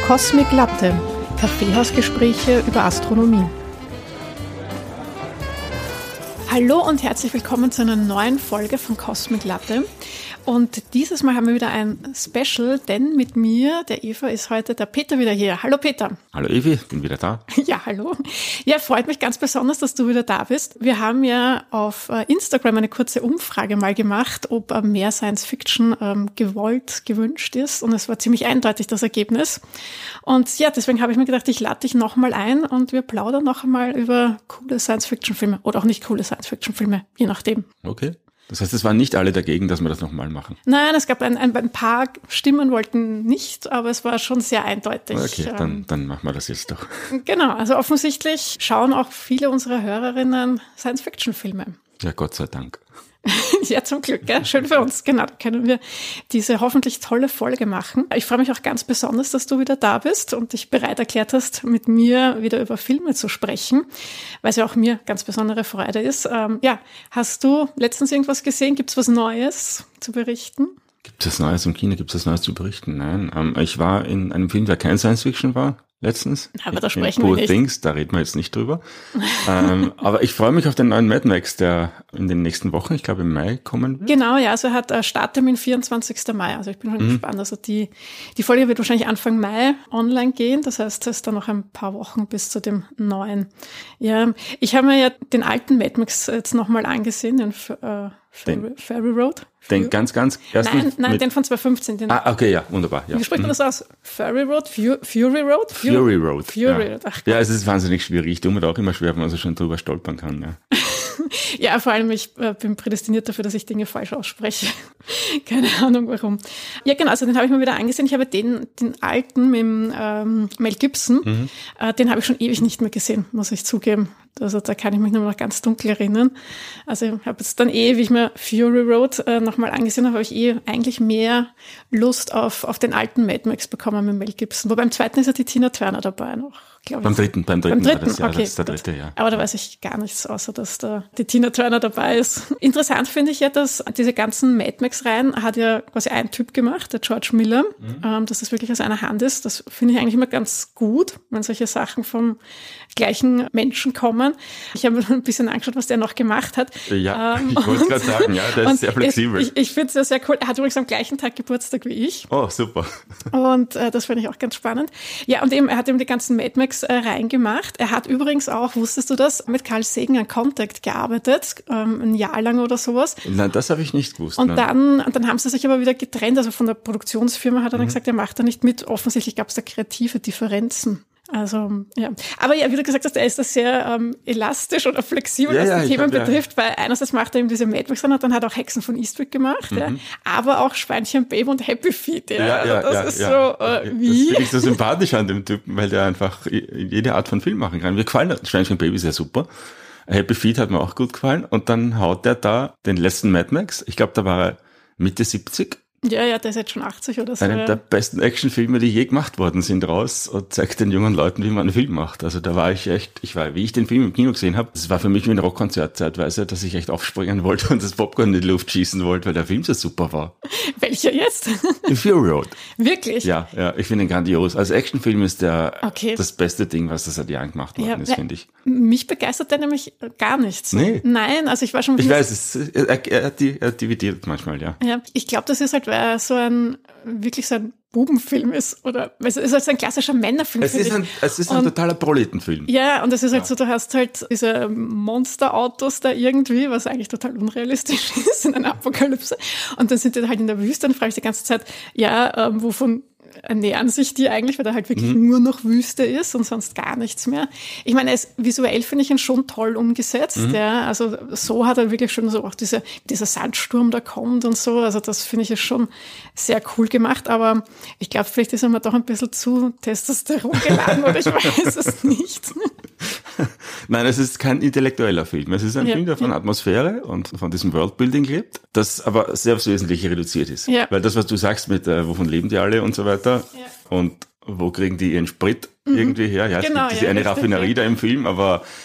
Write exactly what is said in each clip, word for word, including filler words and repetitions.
Cosmic Latte, Kaffeehausgespräche über Astronomie. Hallo und herzlich willkommen zu einer neuen Folge von Cosmic Latte. Und dieses Mal haben wir wieder ein Special, denn mit mir, der Eva, ist heute der Peter wieder hier. Hallo Peter. Hallo Evi, bin wieder da. Ja, hallo. Ja, freut mich ganz besonders, dass du wieder da bist. Wir haben ja auf Instagram eine kurze Umfrage mal gemacht, ob mehr Science Fiction ähm, gewollt, gewünscht ist. Und es war ziemlich eindeutig, das Ergebnis. Und ja, deswegen habe ich mir gedacht, ich lade dich nochmal ein und wir plaudern noch einmal über coole Science Fiction Filme oder auch nicht coole Science Fiction Filme, je nachdem. Okay. Das heißt, es waren nicht alle dagegen, dass wir das nochmal machen? Nein, es gab ein, ein, ein paar Stimmen wollten nicht, aber es war schon sehr eindeutig. Okay, dann, dann machen wir das jetzt doch. Genau, also offensichtlich schauen auch viele unserer Hörerinnen Science-Fiction-Filme. Ja, Gott sei Dank. Ja, zum Glück, gell? Schön für uns. Genau, da können wir diese hoffentlich tolle Folge machen. Ich freue mich auch ganz besonders, dass du wieder da bist und dich bereit erklärt hast, mit mir wieder über Filme zu sprechen, weil es ja auch mir ganz besondere Freude ist. Ähm, ja, hast du letztens irgendwas gesehen? Gibt es was Neues zu berichten? Gibt es Neues im Kino? Gibt es was Neues zu berichten? Nein. Ähm, ich war in einem Film, der kein Science-Fiction war. Letztens. Aber da sprechen in wir Poor nicht. Things, da reden wir jetzt nicht drüber. ähm, aber ich freue mich auf den neuen Mad Max, der in den nächsten Wochen, ich glaube im Mai, kommen wird. Genau, ja, also er hat äh, Starttermin vierundzwanzigsten Mai. Also ich bin schon mhm. gespannt. Also die, die Folge wird wahrscheinlich Anfang Mai online gehen. Das heißt, es ist dann noch ein paar Wochen bis zu dem neuen. Ja, ich habe mir ja den alten Mad Max jetzt nochmal angesehen, den äh, Ferry, Ferry Road. Den ganz, ganz ersten? Nein, nein, den von zwanzig fünfzehn. Den ah, okay, ja, wunderbar. Ja. Wie spricht man das aus? Ferry Road? Fury, Fury Road? Fury, Fury Road. Fury ja. Road. Ach, ja, es ist wahnsinnig schwierig. Ich tue mir da auch immer schwer, wenn man so schon drüber stolpern kann. Ja. Ja, vor allem, ich äh, bin prädestiniert dafür, dass ich Dinge falsch ausspreche. Keine Ahnung, warum. Ja, genau, also den habe ich mir wieder angesehen. Ich habe den, den alten mit dem, ähm, Mel Gibson, mhm. äh, den habe ich schon ewig nicht mehr gesehen, muss ich zugeben. Also da kann ich mich nur noch ganz dunkel erinnern. Also ich habe jetzt dann eh, wie ich mir Fury Road äh, nochmal angesehen habe, habe ich eh eigentlich mehr Lust auf, auf den alten Mad Max bekommen mit Mel Gibson. Wobei beim zweiten ist ja die Tina Turner dabei noch. Beim dritten, beim dritten, beim dritten. War das, ja, okay, das ist der dritte, ja. Aber da weiß ich gar nichts, außer dass da die Tina Turner dabei ist. Interessant finde ich ja, dass diese ganzen Mad Max-Reihen hat ja quasi ein Typ gemacht, der George Miller, mhm. ähm, dass das wirklich aus einer Hand ist. Das finde ich eigentlich immer ganz gut, wenn solche Sachen vom gleichen Menschen kommen. Ich habe mir ein bisschen angeschaut, was der noch gemacht hat. Ja, ähm, ich wollte es gerade sagen, ja, der ist sehr flexibel. Ich, ich finde es ja sehr cool. Er hat übrigens am gleichen Tag Geburtstag wie ich. Oh, super. Und äh, das finde ich auch ganz spannend. Ja, und eben, er hat eben die ganzen Mad Max äh, reingemacht. Er hat übrigens auch, wusstest du das, mit Carl Sagan an Contact gearbeitet, ähm, ein Jahr lang oder sowas. Nein, das habe ich nicht gewusst. Und nein. dann, und dann haben sie sich aber wieder getrennt. Also von der Produktionsfirma hat er dann mhm. gesagt, er macht da nicht mit. Offensichtlich gab es da kreative Differenzen. Also, ja. Aber ja, wie du gesagt hast, er ist da sehr ähm, elastisch oder flexibel, ja, was ja, die Themen glaub, betrifft, ja. weil einerseits macht er eben diese Mad Max und dann hat er auch Hexen von Eastwick gemacht, mhm. ja. Aber auch Schweinchen Babe und Happy Feet, ja. ja, ja das ja, ist ja. so, äh, wie? Das finde ich so sympathisch an dem Typen, weil der einfach jede Art von Film machen kann. Mir gefallen Schweinchen Baby sehr super. Happy Feet hat mir auch gut gefallen und dann haut er da den letzten Mad Max. Ich glaube, da war er Mitte siebzig. Ja, ja, der ist jetzt schon achtzig oder so. Einen ja. der besten Actionfilme, die je gemacht worden sind, raus und zeigt den jungen Leuten, wie man einen Film macht. Also da war ich echt, ich war, wie ich den Film im Kino gesehen habe, das war für mich wie ein Rockkonzert zeitweise, dass ich echt aufspringen wollte und das Popcorn in die Luft schießen wollte, weil der Film so super war. Welcher jetzt? In Fury Road. Wirklich? Ja, ja, ich finde ihn grandios. Als Actionfilm ist der okay. das beste Ding, was das seit Jahren gemacht worden ja, ist, finde ich. Mich begeistert der nämlich gar nichts. Nee. Nein, also ich war schon... Ich weiß, es, er, er, er dividiert manchmal, ja. Ja, ich glaube, das ist halt, weil er so ein wirklich so ein Bubenfilm ist oder es ist halt so ein klassischer Männerfilm. Es ist ein, es ist ein und, totaler Proletenfilm. Ja, und es ist halt ja. so, du hast halt diese Monsterautos da irgendwie, was eigentlich total unrealistisch ist in einer Apokalypse. Und dann sind die halt in der Wüste und frage ich die ganze Zeit, ja, ähm, wovon ernähren sich die eigentlich, weil da halt wirklich mhm. nur noch Wüste ist und sonst gar nichts mehr. Ich meine, es, visuell finde ich ihn schon toll umgesetzt. Mhm. Ja, also so hat er wirklich schon so auch diese, dieser Sandsturm da kommt und so. Also das finde ich ist schon sehr cool gemacht. Aber ich glaube, vielleicht ist er mir doch ein bisschen zu Testosteron geladen oder ich weiß es nicht. Nein, es ist kein intellektueller Film. Es ist ein ja, Film, der von ja. Atmosphäre und von diesem Worldbuilding lebt, das aber sehr aufs Wesentliche reduziert ist. Ja. Weil das, was du sagst mit, äh, wovon leben die alle und so weiter ja. und wo kriegen die ihren Sprit mhm. irgendwie her? Ja, es genau, gibt diese ja, eine richtig, Raffinerie ja. da im Film, aber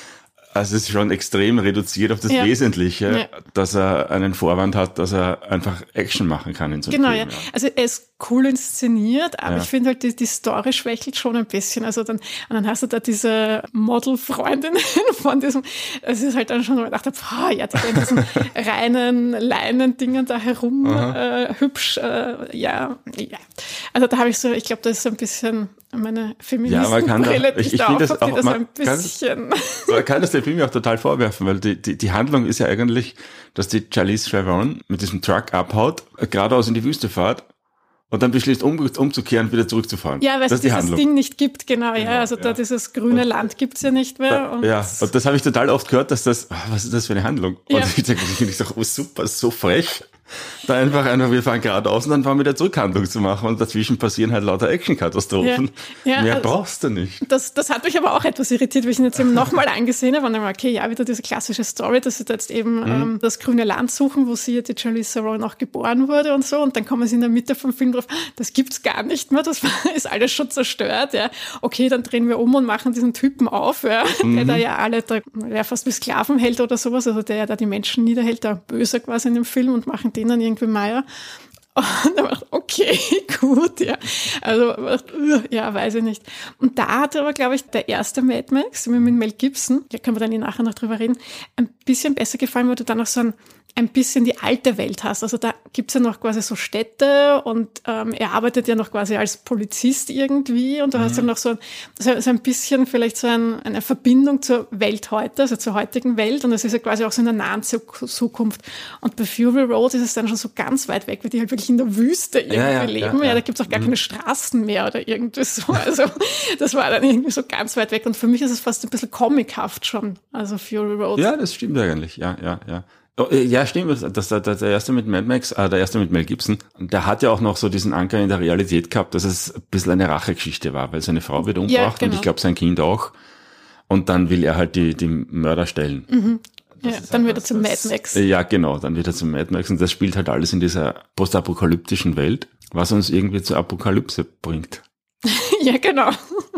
Also es ist schon extrem reduziert auf das ja. Wesentliche, ja. dass er einen Vorwand hat, dass er einfach Action machen kann in so einem genau, Film. Ja. Also er ist cool inszeniert, aber ja. ich finde halt, die, die Story schwächelt schon ein bisschen. Also dann, und dann hast du da diese Model-Freundin von diesem, es ist halt dann schon, wo ich dachte, boah, ja, die in diesen reinen Leinendingen da herum äh, hübsch, äh, ja, ja. Also da habe ich so, ich glaube, das ist so ein bisschen meine Feministenbrille, die ich, ich da auf, das, auch, das man, ein bisschen... Kann, man kann das dem Film ja auch total vorwerfen, weil die, die, die Handlung ist ja eigentlich, dass die Charlize Theron mit diesem Truck abhaut, geradeaus in die Wüste fährt und dann beschließt, um, umzukehren und wieder zurückzufahren. Ja, weil es dieses Handlung. Ding nicht gibt, genau, genau ja. Also ja. da dieses grüne und, Land gibt's ja nicht mehr. Und ja, und das habe ich total oft gehört, dass das, oh, was ist das für eine Handlung? Ja. Und ich denke, ich dachte, oh super, so frech. Da einfach einfach, wir fahren geradeaus und dann fahren wir wieder zurück, Handlung zu machen und dazwischen passieren halt lauter Action-Katastrophen. Ja, ja, Mehr also, brauchst du nicht. Das, das hat mich aber auch etwas irritiert, weil ich ihn jetzt eben nochmal angesehen habe und dann war, okay, ja, wieder diese klassische Story, dass sie da jetzt eben mhm. ähm, das grüne Land suchen, wo sie, die Charlize Theron, auch geboren wurde und so und dann kommen sie in der Mitte vom Film drauf, das gibt's gar nicht mehr, das ist alles schon zerstört, ja. Okay, dann drehen wir um und machen diesen Typen auf, ja, mhm. der da ja alle, da, der fast wie Sklaven hält oder sowas, also der ja da die Menschen niederhält, der Böse quasi in dem Film und machen den dann irgendwie Meier. Und dann dachte ich, okay, gut, ja. Also, ja, weiß ich nicht. Und da hat aber, glaube ich, der erste Mad Max mit Mel Gibson, da können wir dann nachher noch drüber reden, ein bisschen besser gefallen, weil du dann noch so ein ein bisschen die alte Welt hast. Also da gibt's ja noch quasi so Städte und ähm, er arbeitet ja noch quasi als Polizist irgendwie und du mhm. hast ja noch so, so, so ein bisschen vielleicht so ein, eine Verbindung zur Welt heute, also zur heutigen Welt und das ist ja quasi auch so in der nahen Zukunft. Und bei Fury Road ist es dann schon so ganz weit weg, weil die halt wirklich in der Wüste irgendwie ja, ja, leben. Ja, ja. ja, da gibt's auch gar mhm. keine Straßen mehr oder irgendwie so. Also das war dann irgendwie so ganz weit weg und für mich ist es fast ein bisschen comichaft schon, also Fury Road. Ja, das stimmt eigentlich, ja, ja, ja. Ja, stimmt, das, das, der erste mit Mad Max, äh, der erste mit Mel Gibson, der hat ja auch noch so diesen Anker in der Realität gehabt, dass es ein bisschen eine Rachegeschichte war, weil seine Frau wird umgebracht ja, genau. und ich glaube sein Kind auch und dann will er halt die, die Mörder stellen. Mhm. Ja, dann wird er zum Mad Max. Ja, genau, dann wird er zum Mad Max und das spielt halt alles in dieser postapokalyptischen Welt, was uns irgendwie zur Apokalypse bringt. Ja, genau.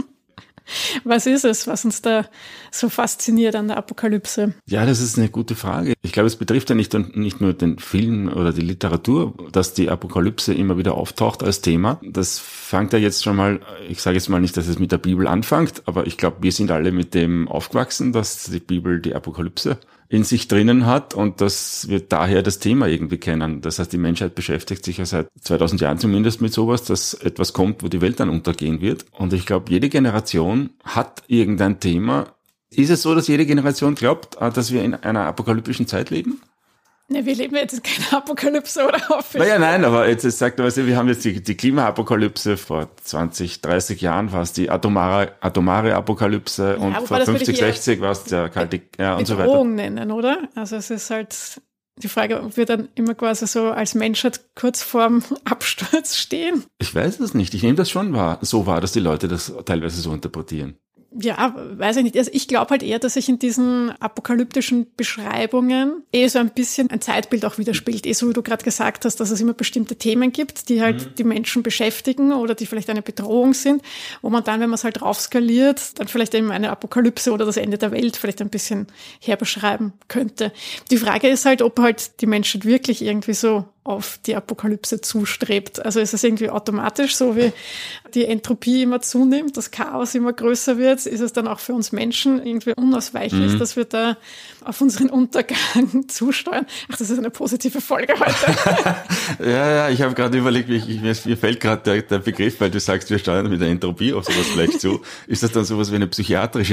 Was ist es, was uns da so fasziniert an der Apokalypse? Ja, das ist eine gute Frage. Ich glaube, es betrifft ja nicht, nicht nur den Film oder die Literatur, dass die Apokalypse immer wieder auftaucht als Thema. Das fängt ja jetzt schon mal, ich sage jetzt mal nicht, dass es mit der Bibel anfängt, aber ich glaube, wir sind alle mit dem aufgewachsen, dass die Bibel die Apokalypse in sich drinnen hat und dass wir daher das Thema irgendwie kennen. Das heißt, die Menschheit beschäftigt sich ja seit zweitausend Jahren zumindest mit sowas, dass etwas kommt, wo die Welt dann untergehen wird. Und ich glaube, jede Generation hat irgendein Thema. Ist es so, dass jede Generation glaubt, dass wir in einer apokalyptischen Zeit leben? Ne, wir leben jetzt in keiner Apokalypse, oder hoffe ich? Naja, nein, aber jetzt, jetzt sagt er, weißt du, wir haben jetzt die, die Klimaapokalypse, vor zwanzig, dreißig Jahren war es die atomare, atomare Apokalypse ja, und vor fünfzig, sechzig war es der kalte, ja, und so weiter. Bedrohung nennen, oder? Also es ist halt die Frage, ob wir dann immer quasi so als Menschheit kurz vorm Absturz stehen. Ich weiß es nicht. Ich nehme das schon wahr, so wahr, dass die Leute das teilweise so interpretieren. Ja, weiß ich nicht. Also ich glaube halt eher, dass sich in diesen apokalyptischen Beschreibungen eh so ein bisschen ein Zeitbild auch widerspiegelt. Eh so wie du gerade gesagt hast, dass es immer bestimmte Themen gibt, die halt mhm. die Menschen beschäftigen oder die vielleicht eine Bedrohung sind, wo man dann, wenn man es halt raufskaliert, dann vielleicht eben eine Apokalypse oder das Ende der Welt vielleicht ein bisschen herbeschreiben könnte. Die Frage ist halt, ob halt die Menschheit wirklich irgendwie so auf die Apokalypse zustrebt. Also ist es irgendwie automatisch, so wie die Entropie immer zunimmt, das Chaos immer größer wird, ist es dann auch für uns Menschen irgendwie unausweichlich, mhm. dass wir da auf unseren Untergang zusteuern. Ach, das ist eine positive Folge heute. ja, ja, ich habe gerade überlegt, wie ich, mir, mir fällt gerade der, der Begriff, weil du sagst, wir steuern mit der Entropie auf sowas vielleicht zu. Ist das dann sowas wie eine psychiatrische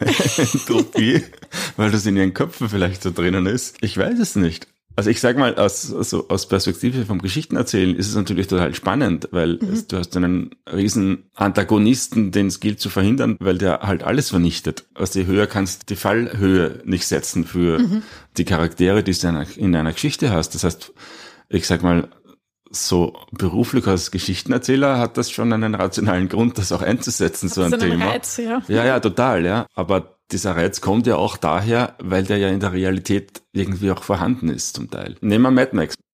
Entropie, weil das in ihren Köpfen vielleicht so drinnen ist? Ich weiß es nicht. Also ich sag mal, aus, also aus Perspektive vom Geschichtenerzählen ist es natürlich total spannend, weil mhm. es, du hast einen riesen Antagonisten, den es gilt zu verhindern, weil der halt alles vernichtet. Also je höher kannst du die Fallhöhe nicht setzen für mhm. die Charaktere, die du in einer, in einer Geschichte hast. Das heißt, ich sag mal, so beruflich als Geschichtenerzähler hat das schon einen rationalen Grund, das auch einzusetzen, hat so ein Thema. Reiz, ja. ja, ja, total, ja. Aber dieser Reiz kommt ja auch daher, weil der ja in der Realität irgendwie auch vorhanden ist zum Teil. Nehmen wir Mad Max.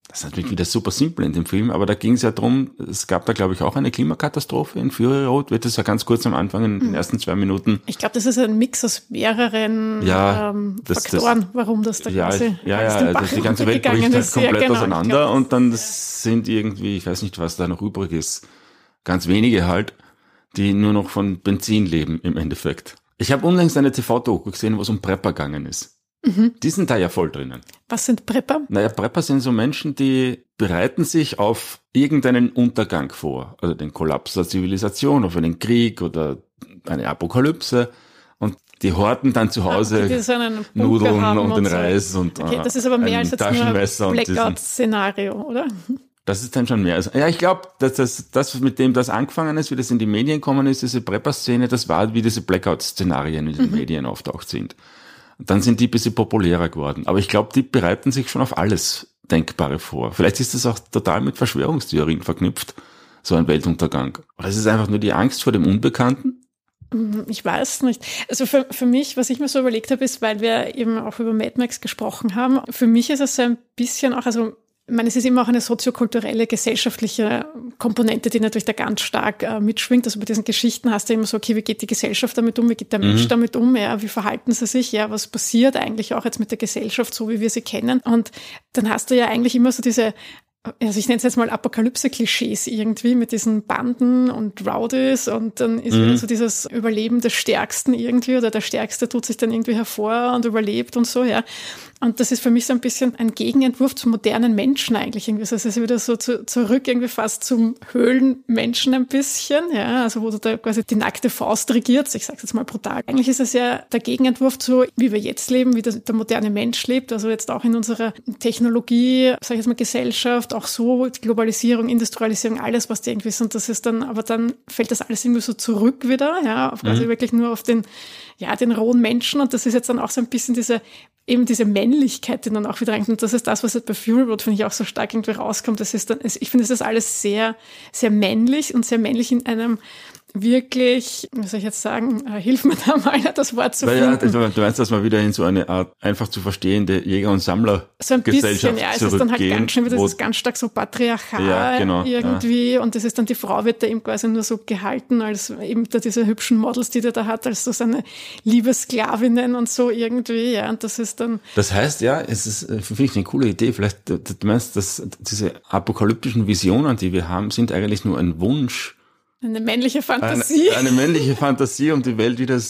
Das ist natürlich wieder super simpel in dem Film, aber da ging es ja drum, es gab da, glaube ich, auch eine Klimakatastrophe in Fury Road, wird das ja ganz kurz am Anfang in den ersten zwei Minuten. Ich glaube, das ist ein Mix aus mehreren ja, ähm, das, Faktoren, das, warum das da ja, quasi Ja, ja, ja also die ganze Welt bricht halt komplett ja, genau, auseinander glaub, und dann sind irgendwie, ich weiß nicht, was da noch übrig ist, ganz wenige halt, die nur noch von Benzin leben im Endeffekt. Ich habe unlängst eine T V-Doku gesehen, wo es um Prepper gegangen ist. Mhm. Die sind da ja voll drinnen. Was sind Prepper? Naja, Prepper sind so Menschen, die bereiten sich auf irgendeinen Untergang vor. Also den Kollaps der Zivilisation, auf einen Krieg oder eine Apokalypse. Und die horten dann zu Hause ah, okay, so Nudeln und, und den so. Reis und okay, das ist aber mehr als jetzt nur ein Blackout-Szenario, oder? Das ist dann schon mehr. Ja, ich glaube, dass das, das, mit dem das angefangen ist, wie das in die Medien gekommen ist, diese Prepper-Szene, das war, wie diese Blackout-Szenarien in den mhm. Medien auftaucht sind. Dann sind die ein bisschen populärer geworden. Aber ich glaube, die bereiten sich schon auf alles Denkbare vor. Vielleicht ist das auch total mit Verschwörungstheorien verknüpft, so ein Weltuntergang. Oder ist es einfach nur die Angst vor dem Unbekannten? Ich weiß nicht. Also für, für mich, was ich mir so überlegt habe, ist, weil wir eben auch über Mad Max gesprochen haben, für mich ist es so ein bisschen auch, also ich meine, es ist immer auch eine soziokulturelle, gesellschaftliche Komponente, die natürlich da ganz stark äh, mitschwingt. Also bei diesen Geschichten hast du immer so, okay, wie geht die Gesellschaft damit um, wie geht der Mensch mhm. damit um, ja, wie verhalten sie sich, ja, was passiert eigentlich auch jetzt mit der Gesellschaft, so wie wir sie kennen. Und dann hast du ja eigentlich immer so diese, also ich nenne es jetzt mal Apokalypse-Klischees irgendwie mit diesen Banden und Rowdies und dann ist mhm. wieder so dieses Überleben des Stärksten irgendwie oder der Stärkste tut sich dann irgendwie hervor und überlebt und so, ja. Und das ist für mich so ein bisschen ein Gegenentwurf zum modernen Menschen eigentlich irgendwie. Also es ist wieder so zu, zurück irgendwie fast zum Höhlenmenschen ein bisschen, ja. Also wo du da quasi die nackte Faust regiert, ich sag's jetzt mal brutal. Eigentlich ist es ja der Gegenentwurf zu, wie wir jetzt leben, wie der, der moderne Mensch lebt. Also jetzt auch in unserer Technologie, sag ich jetzt mal Gesellschaft, auch so Globalisierung, Industrialisierung, alles, was die irgendwie ist. Und das ist dann, aber dann fällt das alles irgendwie so zurück wieder, ja, auf quasi mhm. wirklich nur auf den, ja, den rohen Menschen. Und das ist jetzt dann auch so ein bisschen diese, eben diese Männlichkeit, die dann auch wieder reinkommt. Und das ist das, was jetzt bei Fury Road, finde ich, auch so stark irgendwie rauskommt. Das ist dann, ich finde, das ist alles sehr, sehr männlich und sehr männlich in einem wirklich, wie soll ich jetzt sagen, äh, hilf mir da mal, das Wort zu Weil finden. Ja, du meinst, dass wir wieder in so eine Art einfach zu verstehende Jäger- und Sammlergesellschaft so ein bisschen, ja, es ist dann halt ganz schön, das ist ganz stark so patriarchal ja, genau, irgendwie ja. und das ist dann, die Frau wird da eben quasi nur so gehalten als eben da diese hübschen Models, die der da hat, als so seine Liebessklavinnen und so irgendwie, ja, und das ist dann... Das heißt, ja, es ist, finde ich, eine coole Idee, vielleicht, du meinst, dass diese apokalyptischen Visionen, die wir haben, sind eigentlich nur ein Wunsch. Eine männliche Fantasie. Eine, eine männliche Fantasie, um die Welt wieder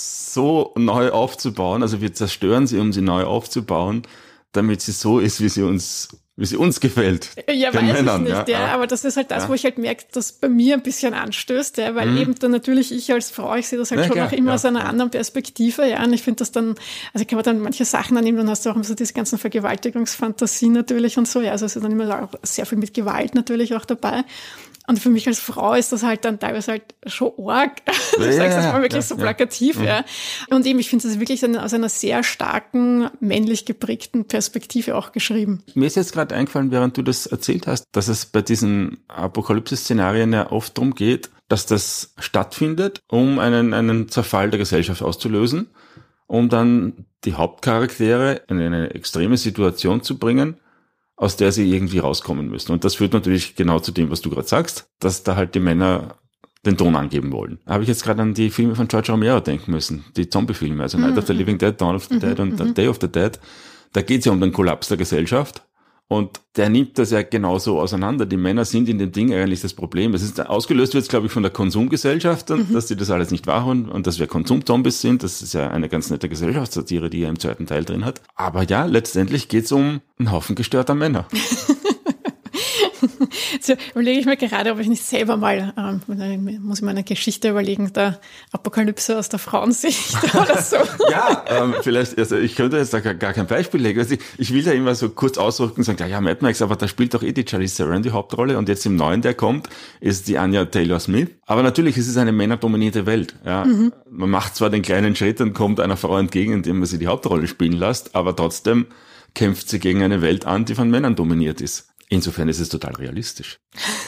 so neu aufzubauen. Also wir zerstören sie, um sie neu aufzubauen, damit sie so ist, wie sie uns, wie sie uns gefällt. Ja, weiß Männern, ich nicht, ja. ja. Aber das ist halt das, ja. wo ich halt merke, dass bei mir ein bisschen anstößt, ja, weil mhm. eben dann natürlich ich als Frau, ich sehe das halt ja, schon klar, auch immer ja. aus einer anderen Perspektive, ja, und ich finde das dann, also ich kann mir dann manche Sachen annehmen, dann hast du auch immer so diese ganzen Vergewaltigungsfantasien natürlich und so, ja, also es ist dann immer auch sehr viel mit Gewalt natürlich auch dabei. Und für mich als Frau ist das halt dann teilweise halt schon arg. Du ja, sagst das mal wirklich ja, so plakativ, ja. ja. Und eben, ich finde das wirklich aus einer sehr starken, männlich geprägten Perspektive auch geschrieben. Mir ist jetzt gerade eingefallen, während du das erzählt hast, dass es bei diesen Apokalypse-Szenarien ja oft darum geht, dass das stattfindet, um einen, einen Zerfall der Gesellschaft auszulösen, um dann die Hauptcharaktere in eine extreme Situation zu bringen, aus der sie irgendwie rauskommen müssen. Und das führt natürlich genau zu dem, was du gerade sagst, dass da halt die Männer den Ton angeben wollen. Da habe ich jetzt gerade an die Filme von George Romero denken müssen, die Zombie-Filme, also mhm. Night of the Living Dead, Dawn of the mhm. Dead und mhm. Day of the Dead. Da geht es ja um den Kollaps der Gesellschaft. Und der nimmt das ja genauso auseinander. Die Männer sind in dem Ding eigentlich das Problem. Es ist ausgelöst wird, glaube ich, von der Konsumgesellschaft, und mhm. dass die das alles nicht wahrhaben und dass wir Konsumzombies sind. Das ist ja eine ganz nette Gesellschaftssatire, die er im zweiten Teil drin hat. Aber ja, letztendlich geht's um einen Haufen gestörter Männer. So überlege ich mir gerade, ob ich nicht selber mal, ähm, muss ich mir eine Geschichte überlegen, der Apokalypse aus der Frauensicht oder so. Ja, ähm, vielleicht, also ich könnte jetzt da gar, gar kein Beispiel legen. Also ich, ich will da immer so kurz ausdrücken und sagen, ja, ja, Mad Max, aber da spielt doch eh die Charlize Theron die Hauptrolle, und jetzt im neuen, der kommt, ist die Anya Taylor-Smith. Aber natürlich ist es eine männerdominierte Welt. Ja. Mhm. Man macht zwar den kleinen Schritt und kommt einer Frau entgegen, indem man sie die Hauptrolle spielen lässt, aber trotzdem kämpft sie gegen eine Welt an, die von Männern dominiert ist. Insofern ist es total realistisch.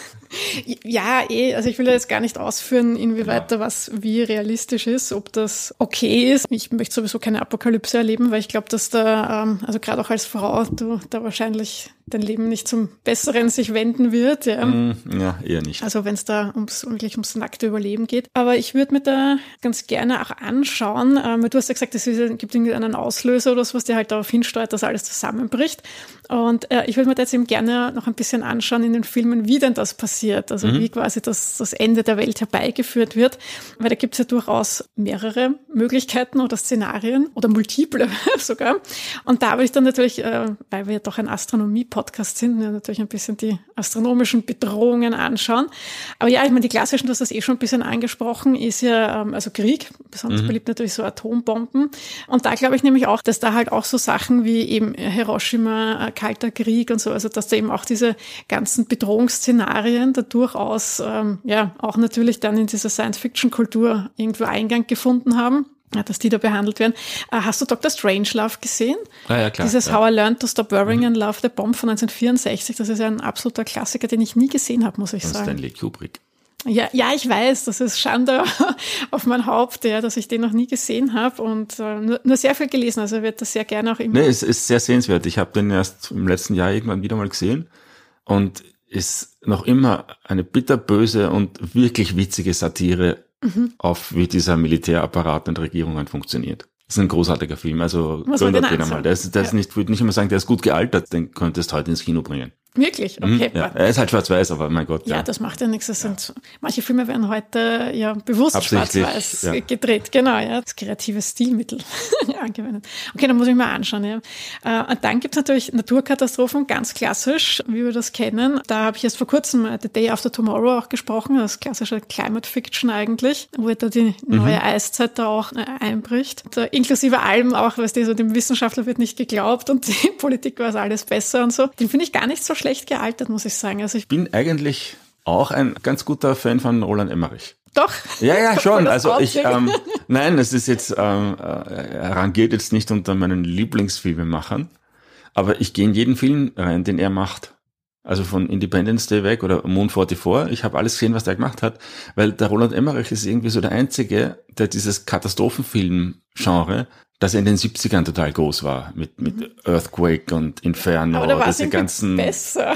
Ja, eh, also ich will ja jetzt gar nicht ausführen, inwieweit ja. da was wie realistisch ist, ob das okay ist. Ich möchte sowieso keine Apokalypse erleben, weil ich glaube, dass da, ähm, also gerade auch als Frau, du da wahrscheinlich dein Leben nicht zum Besseren sich wenden wird. Ja, mm, ja eher nicht. Also wenn es da ums, wirklich ums nackte Überleben geht. Aber ich würde mir da ganz gerne auch anschauen, ähm, du hast ja gesagt, es gibt irgendeinen Auslöser oder so, was dir halt darauf hinsteuert, dass alles zusammenbricht. Und äh, ich würde mir da jetzt eben gerne noch ein bisschen anschauen in den Filmen, wie denn das passiert. Also mhm. wie quasi das, das Ende der Welt herbeigeführt wird. Weil da gibt es ja durchaus mehrere Möglichkeiten oder Szenarien oder multiple sogar. Und da würde ich dann natürlich, äh, weil wir ja doch ein Astronomie-Podcast sind, ja, natürlich ein bisschen die astronomischen Bedrohungen anschauen. Aber ja, ich meine, die klassischen, du hast das eh schon ein bisschen angesprochen, ist ja ähm, also Krieg, besonders mhm. beliebt natürlich so Atombomben. Und da glaube ich nämlich auch, dass da halt auch so Sachen wie eben Hiroshima, äh, Kalter Krieg und so, also dass da eben auch diese ganzen Bedrohungsszenarien da durchaus ähm, ja auch natürlich dann in dieser Science-Fiction-Kultur irgendwo Eingang gefunden haben. Ja, dass die da behandelt werden. Äh, hast du Doktor Strangelove gesehen? Ah, ja, klar. Dieses ja. How I Learned to Stop Worrying mhm. and Love the Bomb von neunzehnhundertvierundsechzig. Das ist ja ein absoluter Klassiker, den ich nie gesehen habe, muss ich von sagen. Stanley Kubrick. Ja, ja, ich weiß, das ist Schande auf mein Haupt, ja, dass ich den noch nie gesehen habe und äh, nur, nur sehr viel gelesen. Also wird das sehr gerne auch immer. Nee, es ist sehr sehenswert. Ich habe den erst im letzten Jahr irgendwann wieder mal gesehen und ist noch immer eine bitterböse und wirklich witzige Satire mhm. auf, wie dieser Militärapparat und Regierungen funktioniert. Das ist ein großartiger Film, also gönnt den einmal. Der ist, der ist nicht, würde nicht immer sagen, der ist gut gealtert, den könntest du heute ins Kino bringen. Wirklich? Okay. Mhm, ja. Er ist halt schwarz-weiß, aber mein Gott. Ja, ja. das macht ja nichts. Das sind, manche Filme werden heute ja bewusst schwarz-weiß ja. gedreht. Genau, ja. Das kreative Stilmittel angewendet. Okay, dann muss ich mal anschauen. Ja. Und dann gibt's natürlich Naturkatastrophen, ganz klassisch, wie wir das kennen. Da habe ich erst vor kurzem The Day After Tomorrow auch gesprochen, das klassische Climate Fiction eigentlich, wo da die neue mhm. Eiszeit da auch einbricht. Und, äh, inklusive allem auch, weißt du, so dem Wissenschaftler wird nicht geglaubt und die Politik weiß alles besser und so. Den finde ich gar nicht so schlecht gealtert, muss ich sagen. Also ich bin eigentlich auch ein ganz guter Fan von Roland Emmerich. Doch? Ja, ja, schon. Also ich, ähm, nein, es ist jetzt, ähm, er rangiert jetzt nicht unter meinen Lieblingsfilmemachern, aber ich gehe in jeden Film rein, den er macht. Also von Independence Day weg oder Moon vierundvierzig. Ich habe alles gesehen, was der gemacht hat, weil der Roland Emmerich ist irgendwie so der Einzige, der dieses Katastrophenfilm-Genre, dass er in den siebzigern total groß war, mit, mit mhm. Earthquake und Inferno. Aber da war diese ganzen besser.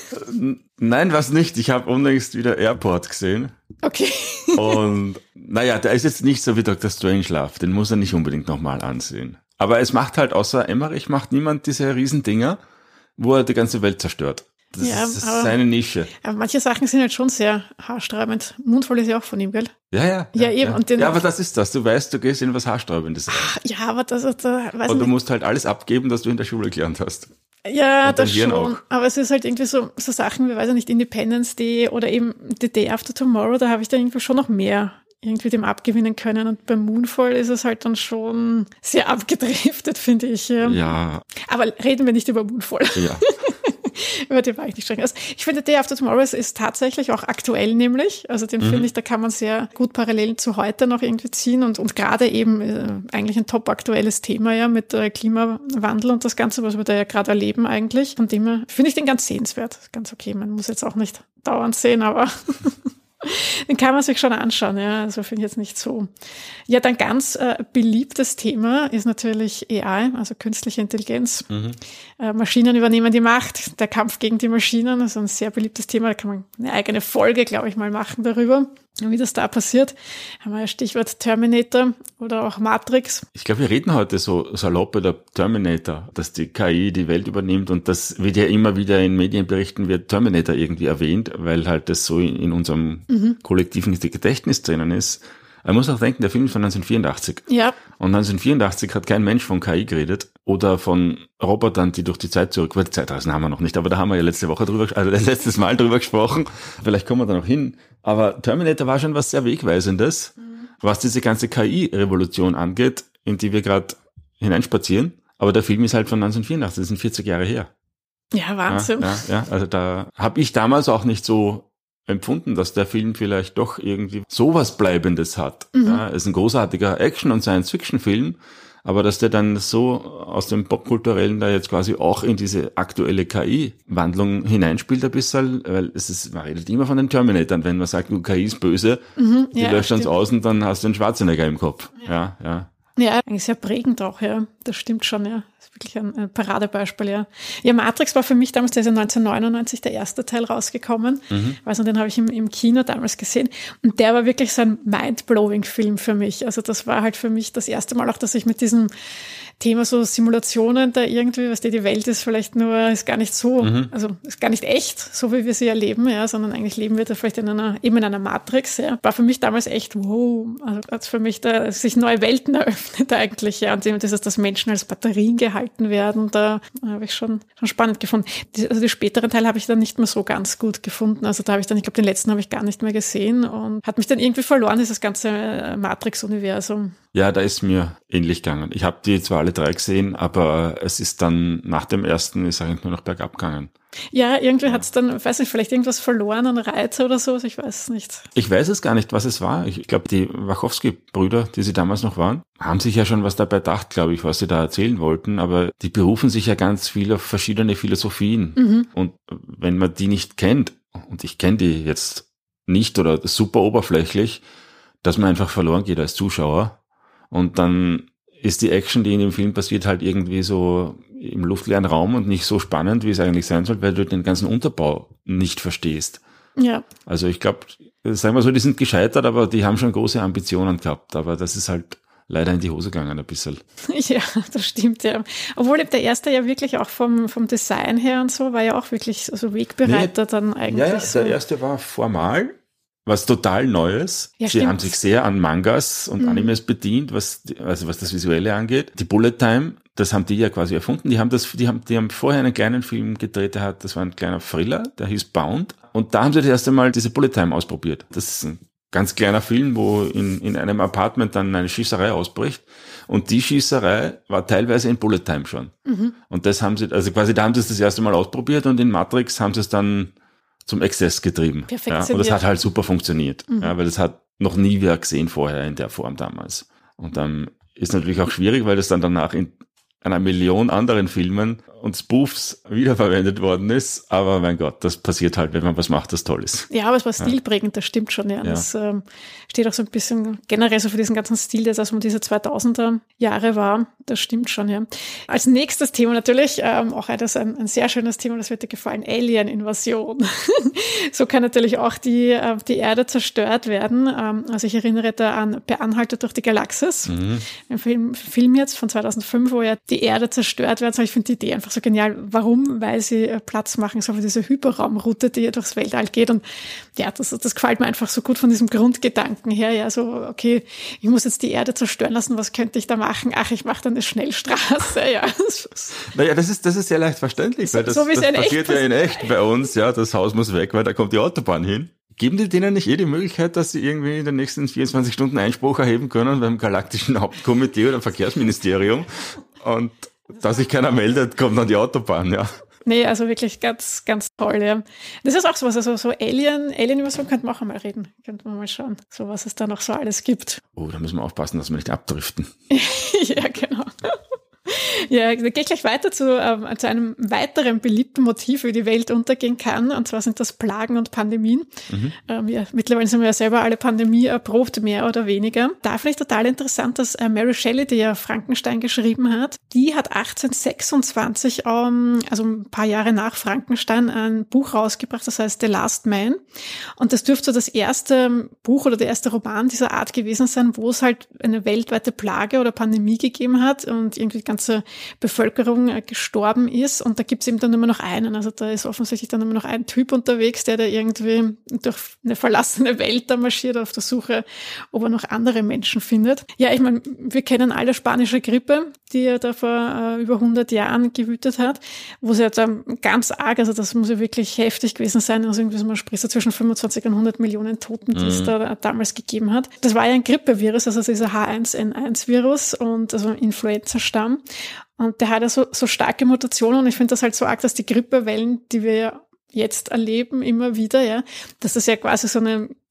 Nein, was nicht. Ich habe unlängst wieder Airport gesehen. Okay. Und naja, der ist jetzt nicht so wie Doktor Strangelove. Den muss er nicht unbedingt nochmal ansehen. Aber es macht halt, außer Emmerich, macht niemand diese Riesendinger, wo er die ganze Welt zerstört. Das ja, ist aber, seine Nische. Aber manche Sachen sind halt schon sehr haarsträubend. Moonfall ist ja auch von ihm, gell? Ja, ja. Ja, ja eben. Ja, und den ja aber das ist das. Du weißt, du gehst in was Haarsträubendes rein. Ach, ja, aber das ist, da, weiß Und du nicht. musst halt alles abgeben, das du in der Schule gelernt hast. Ja, das schon. Auch. Aber es ist halt irgendwie so, so Sachen wie, weiß ich nicht, Independence Day oder eben The Day After Tomorrow, da habe ich da irgendwie schon noch mehr irgendwie dem abgewinnen können. Und beim Moonfall ist es halt dann schon sehr abgedriftet, finde ich. Ja. ja. Aber reden wir nicht über Moonfall. Ja. Über den war ich nicht streng. Also ich finde, Day After Tomorrow ist tatsächlich auch aktuell nämlich. Also den mhm. finde ich, da kann man sehr gut Parallelen zu heute noch irgendwie ziehen und, und gerade eben äh, eigentlich ein top aktuelles Thema ja mit äh, Klimawandel und das Ganze, was wir da ja gerade erleben eigentlich. Von dem her finde ich den ganz sehenswert. Ganz okay. Man muss jetzt auch nicht dauernd sehen, aber den kann man sich schon anschauen, ja, also finde ich jetzt nicht so. Ja, dann ganz äh, beliebtes Thema ist natürlich A I, also künstliche Intelligenz. Mhm. Äh, Maschinen übernehmen die Macht, der Kampf gegen die Maschinen, also ein sehr beliebtes Thema, da kann man eine eigene Folge, glaube ich, mal machen darüber, wie das da passiert. Haben wir ja Stichwort Terminator oder auch Matrix. Ich glaube, wir reden heute so salopp über Terminator, dass die K I die Welt übernimmt und das wird ja immer wieder in Medienberichten wird Terminator irgendwie erwähnt, weil halt das so in unserem mhm. kollektiven Gedächtnis drinnen ist. Man muss auch denken, der Film ist von neunzehnhundertvierundachtzig. Ja. Und neunzehnhundertvierundachtzig hat kein Mensch von K I geredet oder von Robotern, die durch die Zeit zurück, weil die Zeitreisen haben wir noch nicht, aber da haben wir ja letzte Woche drüber, also letztes Mal drüber gesprochen. Vielleicht kommen wir da noch hin. Aber Terminator war schon was sehr Wegweisendes, mhm. was diese ganze K I-Revolution angeht, in die wir gerade hineinspazieren. Aber der Film ist halt von neunzehnhundertvierundachtzig, das sind vierzig Jahre her. Ja, Wahnsinn. Ja, ja, ja, also da habe ich damals auch nicht so empfunden, dass der Film vielleicht doch irgendwie sowas Bleibendes hat. Mhm. Ja, ist ein großartiger Action- und Science-Fiction-Film, aber dass der dann so aus dem Popkulturellen da jetzt quasi auch in diese aktuelle K I-Wandlung hineinspielt ein bisschen, weil es ist, man redet immer von den Terminatoren, wenn man sagt, K I ist böse, mhm, die ja, löscht uns aus und dann hast du einen Schwarzenegger im Kopf. Ja, ja. ja. Ja, eigentlich sehr prägend auch, ja. Das stimmt schon, ja. Das ist wirklich ein, ein Paradebeispiel, ja. Ja, Matrix war für mich damals, der ist ja neunzehnhundertneunundneunzig der erste Teil rausgekommen. Mhm. Also den habe ich im, im Kino damals gesehen. Und der war wirklich so ein mind-blowing Film für mich. Also das war halt für mich das erste Mal auch, dass ich mit diesem Thema so Simulationen da irgendwie, was die Welt ist vielleicht nur, ist gar nicht so, mhm. also ist gar nicht echt, so wie wir sie erleben, ja, sondern eigentlich leben wir da vielleicht in einer, eben in einer Matrix, ja. War für mich damals echt, wow, also hat für mich da sich neue Welten eröffnet eigentlich, ja, und eben dieses, dass Menschen als Batterien gehalten werden, da habe ich schon, schon spannend gefunden. Die, also die späteren Teile habe ich dann nicht mehr so ganz gut gefunden, also da habe ich dann, ich glaube, den letzten habe ich gar nicht mehr gesehen und hat mich dann irgendwie verloren, dieses ganze Matrix-Universum. Ja, da ist mir ähnlich gegangen. Ich habe die zwar alle drei gesehen, aber es ist dann nach dem ersten ist eigentlich nur noch bergab gegangen. Ja, irgendwie ja. hat es dann, weiß nicht, vielleicht irgendwas verloren an Reiz oder so, ich weiß es nicht. Ich weiß es gar nicht, was es war. Ich glaube, die Wachowski-Brüder, die sie damals noch waren, haben sich ja schon was dabei gedacht, glaube ich, was sie da erzählen wollten, aber die berufen sich ja ganz viel auf verschiedene Philosophien. Mhm. Und wenn man die nicht kennt, und ich kenne die jetzt nicht oder super oberflächlich, dass man einfach verloren geht als Zuschauer. Und dann ist die Action, die in dem Film passiert, halt irgendwie so im luftleeren Raum und nicht so spannend, wie es eigentlich sein soll, weil du den ganzen Unterbau nicht verstehst. Ja. Also ich glaube, sagen wir so, die sind gescheitert, aber die haben schon große Ambitionen gehabt. Aber das ist halt leider in die Hose gegangen ein bisschen. Ja, das stimmt, ja. Obwohl der erste ja wirklich auch vom, vom Design her und so war ja auch wirklich so Wegbereiter nee, dann eigentlich. Ja, ja, so. Der erste war formal. Was total Neues. Ja, Sie stimmt. haben sich sehr an Mangas und mhm. Animes bedient, was, also was das Visuelle angeht. Die Bullet Time, das haben die ja quasi erfunden. Die haben das, die haben, die haben vorher einen kleinen Film gedreht, der hat, das war ein kleiner Thriller, der hieß Bound. Und da haben sie das erste Mal diese Bullet Time ausprobiert. Das ist ein ganz kleiner Film, wo in, in einem Apartment dann eine Schießerei ausbricht. Und die Schießerei war teilweise in Bullet Time schon. Mhm. Und das haben sie, also quasi da haben sie es das erste Mal ausprobiert und in Matrix haben sie es dann zum Exzess getrieben. Ja, und das hat halt super funktioniert, mhm. ja, weil das hat noch nie wer gesehen vorher in der Form damals. Und dann ist natürlich auch schwierig, weil das dann danach in einer Million anderen Filmen und Spoofs wiederverwendet worden ist. Aber mein Gott, das passiert halt, wenn man was macht, das toll ist. Ja, aber es war stilprägend, das stimmt schon. Ja. ja. Das ähm, steht auch so ein bisschen generell so für diesen ganzen Stil, der also um diese zweitausender Jahre war. Das stimmt schon, ja. Als nächstes Thema natürlich, ähm, auch das ein, ein sehr schönes Thema, das wird dir gefallen, Alien-Invasion. So kann natürlich auch die, äh, die Erde zerstört werden. Ähm, also ich erinnere da an Per Anhalter durch die Galaxis, mhm. ein Film, Film jetzt von zweitausendfünf, wo ja die Erde zerstört wird. Ich finde die Idee einfach so genial. Warum? Weil sie Platz machen so für diese Hyperraumroute, die durchs Weltall geht. Und ja, das, das gefällt mir einfach so gut von diesem Grundgedanken her. Ja, so, okay, ich muss jetzt die Erde zerstören lassen. Was könnte ich da machen? Ach, ich mache dann eine Schnellstraße. Ja. Naja, das ist, das ist sehr leicht verständlich, weil das, so, das passiert ja in echt bei uns. Ja, das Haus muss weg, weil da kommt die Autobahn hin. Geben die denen nicht eh die Möglichkeit, dass sie irgendwie in den nächsten vierundzwanzig Stunden Einspruch erheben können beim Galaktischen Hauptkomitee oder Verkehrsministerium? Und da sich keiner meldet, kommt dann die Autobahn, ja. Nee, also wirklich ganz, ganz toll, ja. Das ist auch sowas, also so Alien, Alien-Invasion könnten wir auch einmal reden. Könnten wir mal schauen, so was es da noch so alles gibt. Oh, da müssen wir aufpassen, dass wir nicht abdriften. Ja, genau. Ja, ich gehe gleich weiter zu, ähm, zu einem weiteren beliebten Motiv, wie die Welt untergehen kann. Und zwar sind das Plagen und Pandemien. Mhm. Ähm, ja, mittlerweile sind wir ja selber alle Pandemie erprobt, mehr oder weniger. Da finde ich total interessant, dass äh, Mary Shelley, die ja Frankenstein geschrieben hat, die hat achtzehnhundertsechsundzwanzig, ähm, also ein paar Jahre nach Frankenstein, ein Buch rausgebracht, das heißt The Last Man. Und das dürfte so das erste Buch oder der erste Roman dieser Art gewesen sein, wo es halt eine weltweite Plage oder Pandemie gegeben hat und irgendwie die ganze Bevölkerung äh, gestorben ist. Und da gibt es eben dann immer noch einen. Also da ist offensichtlich dann immer noch ein Typ unterwegs, der da irgendwie durch eine verlassene Welt da marschiert auf der Suche, ob er noch andere Menschen findet. Ja, ich meine, wir kennen alle spanische Grippe, die ja da vor äh, über hundert Jahren gewütet hat, wo sie jetzt ähm, ganz arg, also das muss ja wirklich heftig gewesen sein, also irgendwie so, man spricht so zwischen fünfundzwanzig und hundert Millionen Toten, die mhm. es da damals gegeben hat. Das war ja ein Grippevirus, also dieser H eins N eins Virus und also Influenza-Stamm. Und der hat ja so, so starke Mutationen und ich finde das halt so arg, dass die Grippewellen, die wir ja jetzt erleben, immer wieder, ja, dass das ja quasi so eine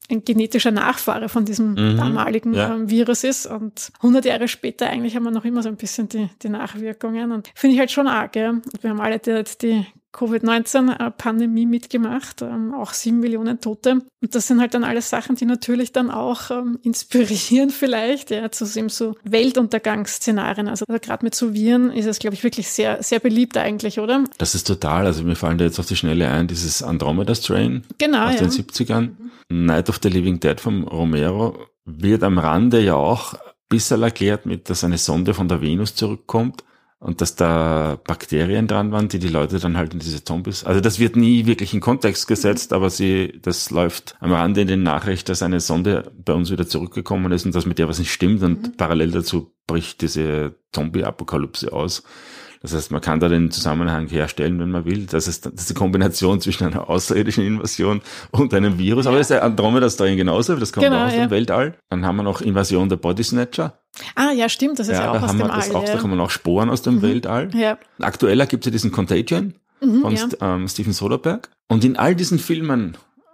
ein genetischer Nachfahre von diesem mhm, damaligen ja. ähm, Virus ist. Und hundert Jahre später eigentlich haben wir noch immer so ein bisschen die, die Nachwirkungen. Und finde ich halt schon arg. Ja? Und wir haben alle die, die Covid neunzehn Pandemie mitgemacht, ähm, auch sieben Millionen Tote. Und das sind halt dann alles Sachen, die natürlich dann auch ähm, inspirieren vielleicht, ja, zu eben so Weltuntergangsszenarien. Also, also gerade mit so Viren ist es, glaube ich, wirklich sehr, sehr beliebt eigentlich, oder? Das ist total, also mir fallen da jetzt auf die Schnelle ein, dieses Andromeda-Strain genau, aus ja. den siebzigern. Mhm. Night of the Living Dead vom Romero wird am Rande ja auch ein bisschen erklärt mit, dass eine Sonde von der Venus zurückkommt. Und dass da Bakterien dran waren, die die Leute dann halt in diese Zombies, also das wird nie wirklich in Kontext gesetzt, aber sie, das läuft am Rande in den Nachrichten, dass eine Sonde bei uns wieder zurückgekommen ist und dass mit der was nicht stimmt und mhm. parallel dazu bricht diese Zombie-Apokalypse aus. Das heißt, man kann da den Zusammenhang herstellen, wenn man will. Das ist, das ist die Kombination zwischen einer außerirdischen Invasion und einem Virus. Aber das ist der Andromeda-Strain genauso, das kommt genau, auch aus ja. dem Weltall. Dann haben wir noch Invasion der Body Snatcher. Ah, ja, stimmt, das ist ja, ja auch aus dem All. Auch, ja. Da kommen auch Sporen aus dem mhm. Weltall. Ja. Aktueller gibt es ja diesen Contagion mhm, von ja. ähm, Steven Soderbergh. Und in all diesen Filmen,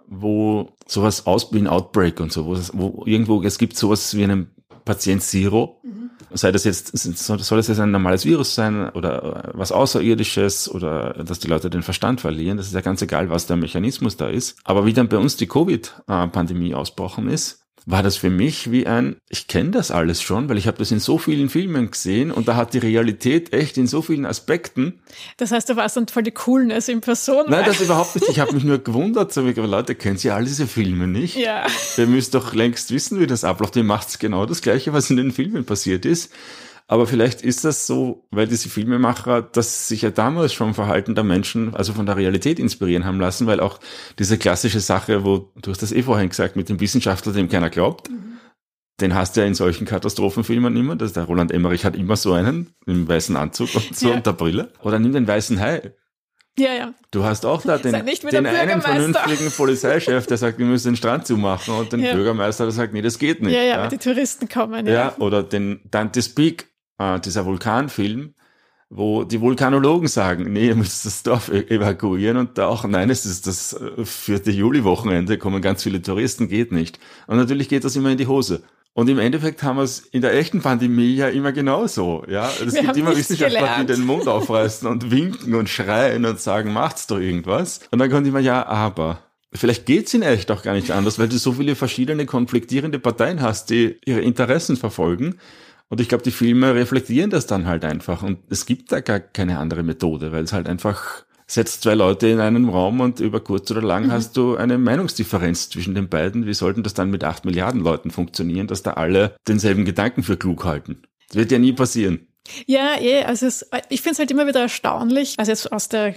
wo sowas aus wie ein Outbreak und so, wo, wo irgendwo, es gibt sowas wie einen Patient Zero, mhm. sei das jetzt, soll das jetzt ein normales Virus sein oder was Außerirdisches oder dass die Leute den Verstand verlieren, das ist ja ganz egal, was der Mechanismus da ist. Aber wie dann bei uns die Covid-Pandemie ausbrochen ist, war das für mich wie ein, ich kenne das alles schon, weil ich habe das in so vielen Filmen gesehen und da hat die Realität echt in so vielen Aspekten. Das heißt, du warst dann voll die Coolness in Person. Nein, das überhaupt nicht. Ich habe mich nur gewundert, so wie Leute, kennen Sie all diese Filme nicht? Ja. Ihr müsst doch längst wissen, wie das abläuft. Ihr macht genau das Gleiche, was in den Filmen passiert ist. Aber vielleicht ist das so, weil diese Filmemacher, das sich ja damals schon Verhalten der Menschen, also von der Realität inspirieren haben lassen, weil auch diese klassische Sache, wo, du hast das eh vorhin gesagt, mit dem Wissenschaftler, dem keiner glaubt, mhm. den hast du ja in solchen Katastrophenfilmen immer, das, der Roland Emmerich hat immer so einen, im weißen Anzug und so ja. und der Brille. Oder nimm den weißen Hai. Ja, ja. Du hast auch da den, den einen vernünftigen Polizeichef, der sagt, wir müssen den Strand zumachen und den ja. Bürgermeister, der sagt, nee, das geht nicht. Ja, ja, ja. weil die Touristen kommen. Ja, ja oder den Dante's Peak, äh, dieser Vulkanfilm, wo die Vulkanologen sagen, nee, ihr müsst das Dorf e- evakuieren und da auch, nein, es ist das vierte Juli-Wochenende, kommen ganz viele Touristen, geht nicht. Und natürlich geht das immer in die Hose. Und im Endeffekt haben wir es in der echten Pandemie ja immer genauso, ja. Es wir gibt immer Wissenschaftler, die den Mund aufreißen und winken und schreien und sagen, macht's doch irgendwas. Und dann kommt immer, ja, aber vielleicht geht's in echt auch gar nicht anders, weil du so viele verschiedene konfliktierende Parteien hast, die ihre Interessen verfolgen. Und ich glaube, die Filme reflektieren das dann halt einfach. Und es gibt da gar keine andere Methode, weil es halt einfach setzt zwei Leute in einen Raum und über kurz oder lang mhm. hast du eine Meinungsdifferenz zwischen den beiden. Wie sollten das dann mit acht Milliarden Leuten funktionieren, dass da alle denselben Gedanken für klug halten? Das wird ja nie passieren. Ja, eh, also es, ich finde es halt immer wieder erstaunlich, also jetzt aus der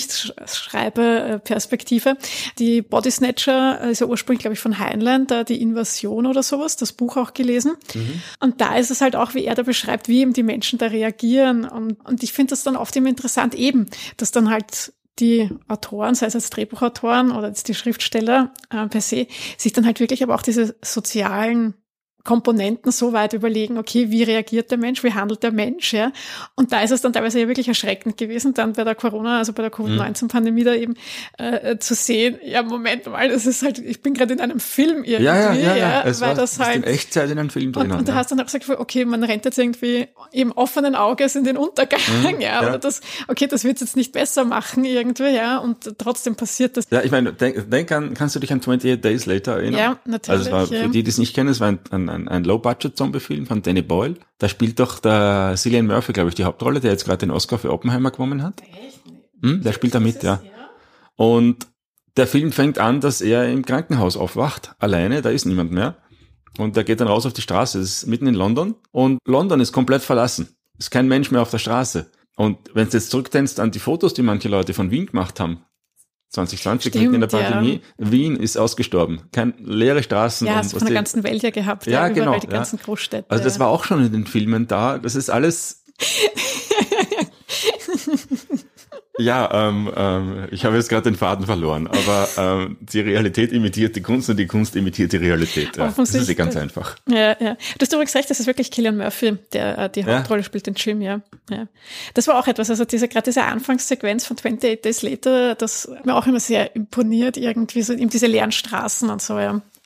Geschichtsschreiber-Perspektive, die Body Snatcher ist ja ursprünglich, glaube ich, von Heinlein, da die Invasion oder sowas, das Buch auch gelesen. Mhm. Und da ist es halt auch, wie er da beschreibt, wie eben die Menschen da reagieren. Und, und ich finde das dann oft immer interessant eben, dass dann halt die Autoren, sei es als Drehbuchautoren oder jetzt die Schriftsteller äh, per se, sich dann halt wirklich aber auch diese sozialen Komponenten so weit überlegen, okay, wie reagiert der Mensch, wie handelt der Mensch, ja. Und da ist es dann teilweise ja wirklich erschreckend gewesen, dann bei der Corona, also bei der Covid neunzehn Pandemie da eben äh, zu sehen, ja, Moment mal, das ist halt, ich bin gerade in einem Film irgendwie, ja, ja, ja, ja. Es weil war, das halt in Echtzeit in einem Film drin. Und, und da hast du dann auch gesagt, okay, man rennt jetzt irgendwie eben offenen Auges in den Untergang, mhm, ja, ja, oder das, okay, das wird es jetzt nicht besser machen irgendwie, ja, und trotzdem passiert das. Ja, ich meine, denk, denk an, kannst du dich an twenty-eight Days Later erinnern? Ja, natürlich. Also es war, für ja. die, die es nicht kennen, es war ein, ein Ein, ein Low-Budget-Zombie-Film von Danny Boyle. Da spielt doch der Cillian Murphy, glaube ich, die Hauptrolle, der jetzt gerade den Oscar für Oppenheimer gewonnen hat. Echt? Hm, der spielt da mit, ja. Und der Film fängt an, dass er im Krankenhaus aufwacht, alleine, da ist niemand mehr. Und er geht dann raus auf die Straße, das ist mitten in London. Und London ist komplett verlassen. Ist kein Mensch mehr auf der Straße. Und wenn du jetzt zurückdenkst an die Fotos, die manche Leute von Wien gemacht haben, zwanzig zwanzig, mitten in der Pandemie, ja. Wien ist ausgestorben. Keine leere Straßen. Ja, und hast du von der ganzen Welt ja gehabt. Ja, ja genau. Die ganzen ja. Großstädte. Also das war auch schon in den Filmen da. Das ist alles... Ja, ähm, ähm, ich habe jetzt gerade den Faden verloren, aber ähm, die Realität imitiert die Kunst und die Kunst imitiert die Realität. Ja. Das ist ja ganz einfach. Ja, ja. Du hast übrigens recht, das ist wirklich Cillian Murphy, der äh, die Hauptrolle ja. spielt, den Jim, ja. ja. Das war auch etwas, also diese gerade diese Anfangssequenz von twenty-eight Days Later, das hat mir auch immer sehr imponiert, irgendwie so eben diese leeren Straßen und so, ja.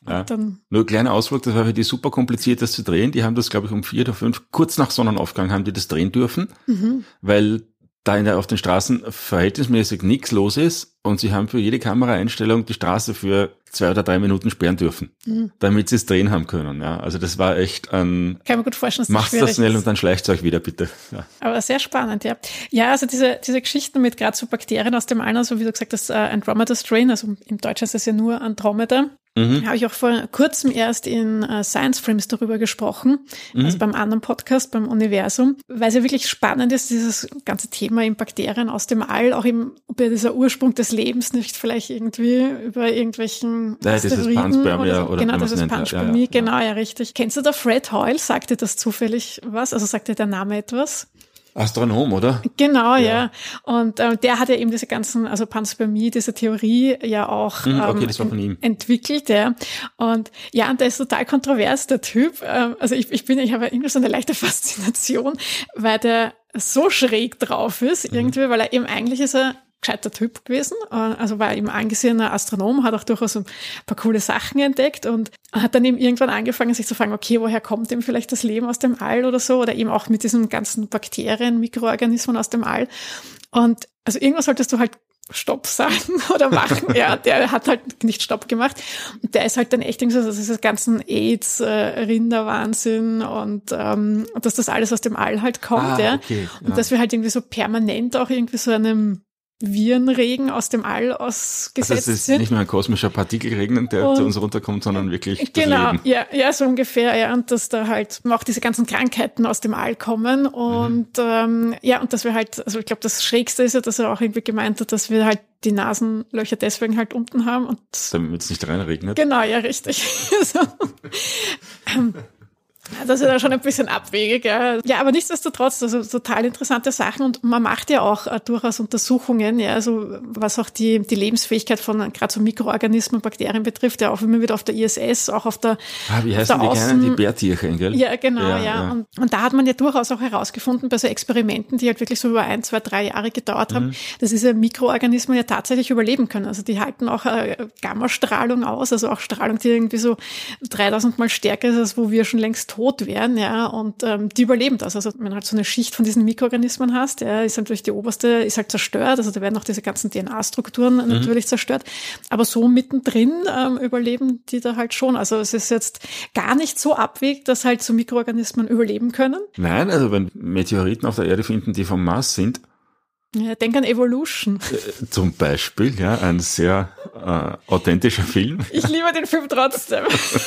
Ja. Dann Nur ein kleiner Ausflug, das war für die super kompliziert, das zu drehen. Die haben das, glaube ich, um vier oder fünf, kurz nach Sonnenaufgang haben die das drehen dürfen, mhm. weil da in der, auf den Straßen verhältnismäßig nichts los ist und sie haben für jede Kameraeinstellung die Straße für zwei oder drei Minuten sperren dürfen, mhm. damit sie es drehen haben können. Ja, also das war echt ein... Kann man gut vorstellen, dass macht's das schnell ist. Und dann schleicht's euch wieder, bitte. Ja. Aber sehr spannend, ja. Ja, also diese diese Geschichten mit gerade so Bakterien aus dem All, also wie du gesagt hast, uh, Andromeda Strain, also im Deutschen ist es ja nur Andromeda. Mhm. Habe ich auch vor kurzem erst in uh, Science Frames darüber gesprochen, mhm. also beim anderen Podcast, beim Universum, weil es ja wirklich spannend ist, dieses ganze Thema in Bakterien aus dem All, auch eben, ob ja dieser Ursprung des Lebens nicht vielleicht irgendwie über irgendwelchen ja, Asteroiden Panspermia oder, so. oder genau, das ist Panspermie, ja, ja. genau, ja, richtig. Kennst du da Fred Hoyle? Sagt dir das zufällig was? Also sagt dir der Name etwas? Astronom, oder? Genau, ja. ja. Und äh, der hat ja eben diese ganzen, also Panspermie, diese Theorie ja auch mhm, okay, ähm, das war von ihm. entwickelt, ja. Und ja, und der ist total kontrovers, der Typ. Ähm, also ich, ich bin, ich habe irgendwie so eine leichte Faszination, weil der so schräg drauf ist, mhm. irgendwie, weil er eben eigentlich ist er gescheiter Typ gewesen, also war eben angesehener Astronom, hat auch durchaus ein paar coole Sachen entdeckt und hat dann eben irgendwann angefangen, sich zu fragen, okay, woher kommt eben vielleicht das Leben aus dem All oder so, oder eben auch mit diesen ganzen Bakterien, Mikroorganismen aus dem All. Und also irgendwas solltest du halt Stopp sagen oder machen. Ja, der hat halt nicht Stopp gemacht. Und der ist halt dann echt irgendwie so, dass dieses ganzen AIDS, äh, Rinderwahnsinn und ähm, dass das alles aus dem All halt kommt, ah, ja. Okay, ja. Und dass wir halt irgendwie so permanent auch irgendwie so einem Virenregen aus dem All ausgesetzt also es ist sind. Nicht nur ein kosmischer Partikelregen, der und zu uns runterkommt, sondern wirklich genau, das Leben. Ja, ja, so ungefähr, ja, und dass da halt auch diese ganzen Krankheiten aus dem All kommen und mhm. ähm, ja, und dass wir halt, also ich glaube, das Schrägste ist ja, dass er auch irgendwie gemeint hat, dass wir halt die Nasenlöcher deswegen halt unten haben und damit es nicht reinregnet. Genau, ja, richtig. so. ähm, Das ist ja schon ein bisschen abwegig, ja. Ja, aber nichtsdestotrotz, also total interessante Sachen und man macht ja auch äh, durchaus Untersuchungen, ja, also was auch die die Lebensfähigkeit von gerade so Mikroorganismen, Bakterien betrifft, ja auch immer wieder auf der I S S, auch auf der Ah, wie heißen die kleinen, die Bärtierchen, gell? Ja, genau, ja. ja. ja. Und, und da hat man ja durchaus auch herausgefunden, bei so Experimenten, die halt wirklich so über ein, zwei, drei Jahre gedauert haben, mhm. dass diese Mikroorganismen ja tatsächlich überleben können. Also die halten auch äh, Gammastrahlung aus, also auch Strahlung, die irgendwie so dreitausend Mal stärker ist, als wo wir schon längst tot werden, ja, und ähm, die überleben das. Also wenn du halt so eine Schicht von diesen Mikroorganismen hast, ja, ist natürlich die oberste, ist halt zerstört, also da werden auch diese ganzen D N A-Strukturen mhm. natürlich zerstört, aber so mittendrin ähm, überleben die da halt schon. Also es ist jetzt gar nicht so abwegig, dass halt so Mikroorganismen überleben können. Nein, also wenn Meteoriten auf der Erde finden, die vom Mars sind, ja, denk an Evolution. Äh, zum Beispiel, ja, ein sehr äh, authentischer Film. Ich liebe den Film trotzdem.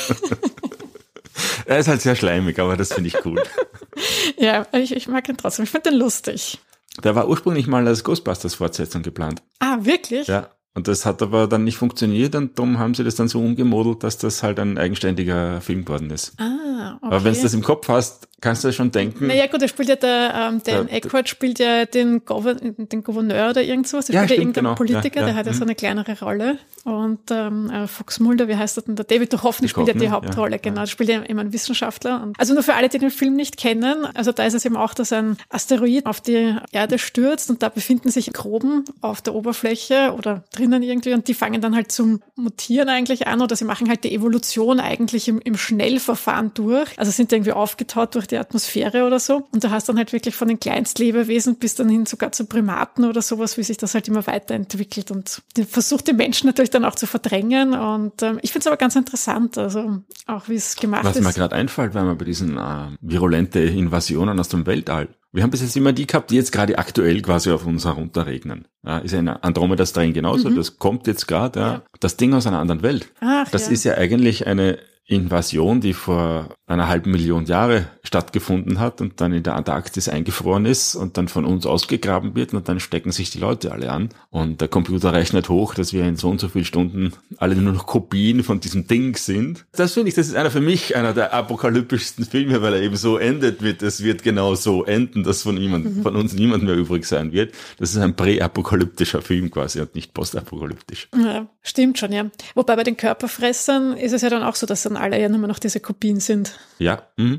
Er ist halt sehr schleimig, aber das finde ich cool. Ja, ich, ich mag ihn trotzdem. Ich finde den lustig. Der war ursprünglich mal als Ghostbusters-Fortsetzung geplant. Ah, wirklich? Ja. Und das hat aber dann nicht funktioniert und darum haben sie das dann so umgemodelt, dass das halt ein eigenständiger Film geworden ist. Ah, okay. Aber wenn du das im Kopf hast, kannst du das schon denken. Naja gut, er spielt ja der, ähm, Dan Aykroyd spielt ja den, Gouverneur, den Gouverneur oder irgend sowas. Der ja, spielt stimmt, ja irgendeinen genau. Politiker, ja, ja. der hat ja mhm. so eine kleinere Rolle. Und ähm, Fox Mulder, wie heißt das denn? Der David Duchovny spielt ja die Hauptrolle, ja, genau. Der spielt ja immer einen Wissenschaftler. Und also nur für alle, die den Film nicht kennen, also da ist es eben auch, dass ein Asteroid auf die Erde stürzt und da befinden sich Mikroben auf der Oberfläche oder drinnen irgendwie und die fangen dann halt zum Mutieren eigentlich an oder sie machen halt die Evolution eigentlich im, im Schnellverfahren durch. Also sind irgendwie aufgetaut durch die Atmosphäre oder so. Und du hast dann halt wirklich von den Kleinstlebewesen bis dann hin sogar zu Primaten oder sowas, wie sich das halt immer weiterentwickelt. Und die versucht die Menschen natürlich dann auch zu verdrängen. Und ähm, ich finde es aber ganz interessant, also auch wie es gemacht Was ist. Was mir gerade einfällt, wenn man bei diesen äh, virulente Invasionen aus dem Weltall, wir haben bis jetzt immer die gehabt, die jetzt gerade aktuell quasi auf uns herunterregnen. Ja, ist ja in Andromeda Strain genauso, mhm. das kommt jetzt gerade, ja. ja. Das Ding aus einer anderen Welt. Ach, das ja. ist ja eigentlich eine Invasion, die vor einer halben Million Jahre stattgefunden hat und dann in der Antarktis eingefroren ist und dann von uns ausgegraben wird und dann stecken sich die Leute alle an und der Computer rechnet hoch, dass wir in so und so vielen Stunden alle nur noch Kopien von diesem Ding sind. Das finde ich, das ist einer für mich einer der apokalyptischsten Filme, weil er eben so endet mit, es wird genau so enden, dass von niemand, mhm. von uns niemand mehr übrig sein wird. Das ist ein präapokalyptischer Film quasi und nicht postapokalyptisch. Ja, stimmt schon, ja. Wobei bei den Körperfressern ist es ja dann auch so, dass dann alle ja nur noch diese Kopien sind. Ja, mhm.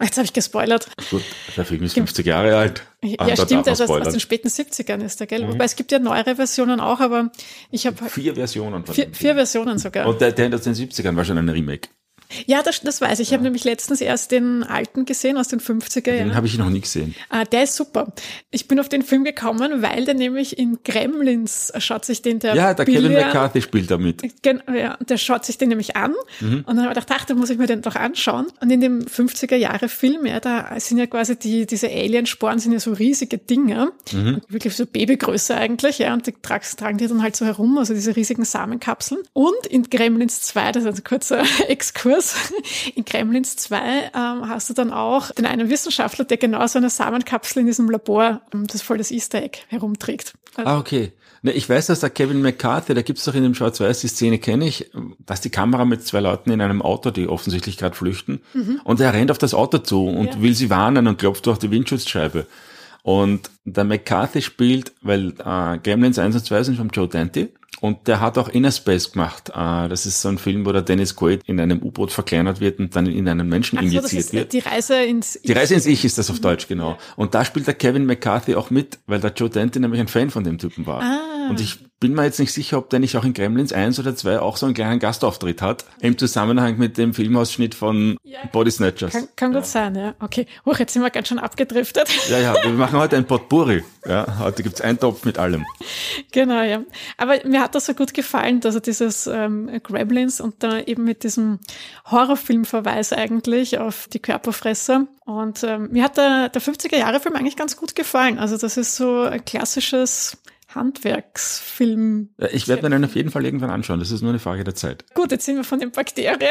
Jetzt habe ich gespoilert. Gut, der Film ist fünfzig Jahre alt. Ja, ja stimmt, also aus, aus den späten siebzigern ist der, gell? Mhm. Wobei es gibt ja neuere Versionen auch, aber ich habe... Vier Versionen. Vier, vier Versionen sogar. Und der, der aus den siebzigern war schon ein Remake. Ja, das, das weiß ich. Ich ja. habe nämlich letztens erst den alten gesehen aus den fünfziger Jahren. Den habe ich noch nie gesehen. Ah, der ist super. Ich bin auf den Film gekommen, weil der nämlich in Gremlins schaut sich den der Ja, der Billy Kevin McCarthy spielt da mit. Gen- ja, der schaut sich den nämlich an. Mhm. Und dann habe ich gedacht, ach, da muss ich mir den doch anschauen. Und in dem fünfziger-Jahre-Film, ja, da sind ja quasi die, diese Aliensporen sind ja so riesige Dinger. Mhm. Wirklich so Babygröße eigentlich, ja. Und die tragen, tragen die dann halt so herum, also diese riesigen Samenkapseln. Und in Gremlins zwei, das ist ein kurzer Exkurs, in Gremlins zwei ähm, hast du dann auch den einen Wissenschaftler, der genau so eine Samenkapsel in diesem Labor, das voll das Easter Egg, herumträgt. Also ah, okay. Ne, ich weiß, dass der Kevin McCarthy, da gibt's doch in dem Schwarz-Weiß, die Szene kenne ich, dass die Kamera mit zwei Leuten in einem Auto, die offensichtlich gerade flüchten, mhm. und er rennt auf das Auto zu und ja. will sie warnen und klopft durch die Windschutzscheibe. Und der McCarthy spielt, weil äh, Gremlins eins und zwei sind von Joe Dante, und der hat auch Inner Space gemacht. Äh, das ist so ein Film, wo der Dennis Quaid in einem U-Boot verkleinert wird und dann in einen Menschen Ach so, injiziert das ist wird. Die Reise ins Ich. Die Reise ins Ich ist das auf Deutsch, genau. Und da spielt der Kevin McCarthy auch mit, weil der Joe Dante nämlich ein Fan von dem Typen war. Ah. Und ich bin mir jetzt nicht sicher, ob der nicht auch in Gremlins eins oder zwei auch so einen kleinen Gastauftritt hat, im Zusammenhang mit dem Filmausschnitt von ja, Body Snatchers. Kann, kann ja. gut sein, ja. Okay. Huch, jetzt sind wir ganz schön abgedriftet. Ja, ja, wir machen heute ein Potpourri. Ja, heute gibt's einen Topf mit allem. Genau, ja. Aber mir hat das so gut gefallen, dass er dieses ähm, Gremlins und da eben mit diesem Horrorfilmverweis eigentlich auf die Körperfresser. Und ähm, mir hat der, der fünfziger-Jahre-Film eigentlich ganz gut gefallen. Also das ist so ein klassisches Handwerksfilm. Ich werde mir den auf jeden Fall irgendwann anschauen. Das ist nur eine Frage der Zeit. Gut, jetzt sind wir von den Bakterien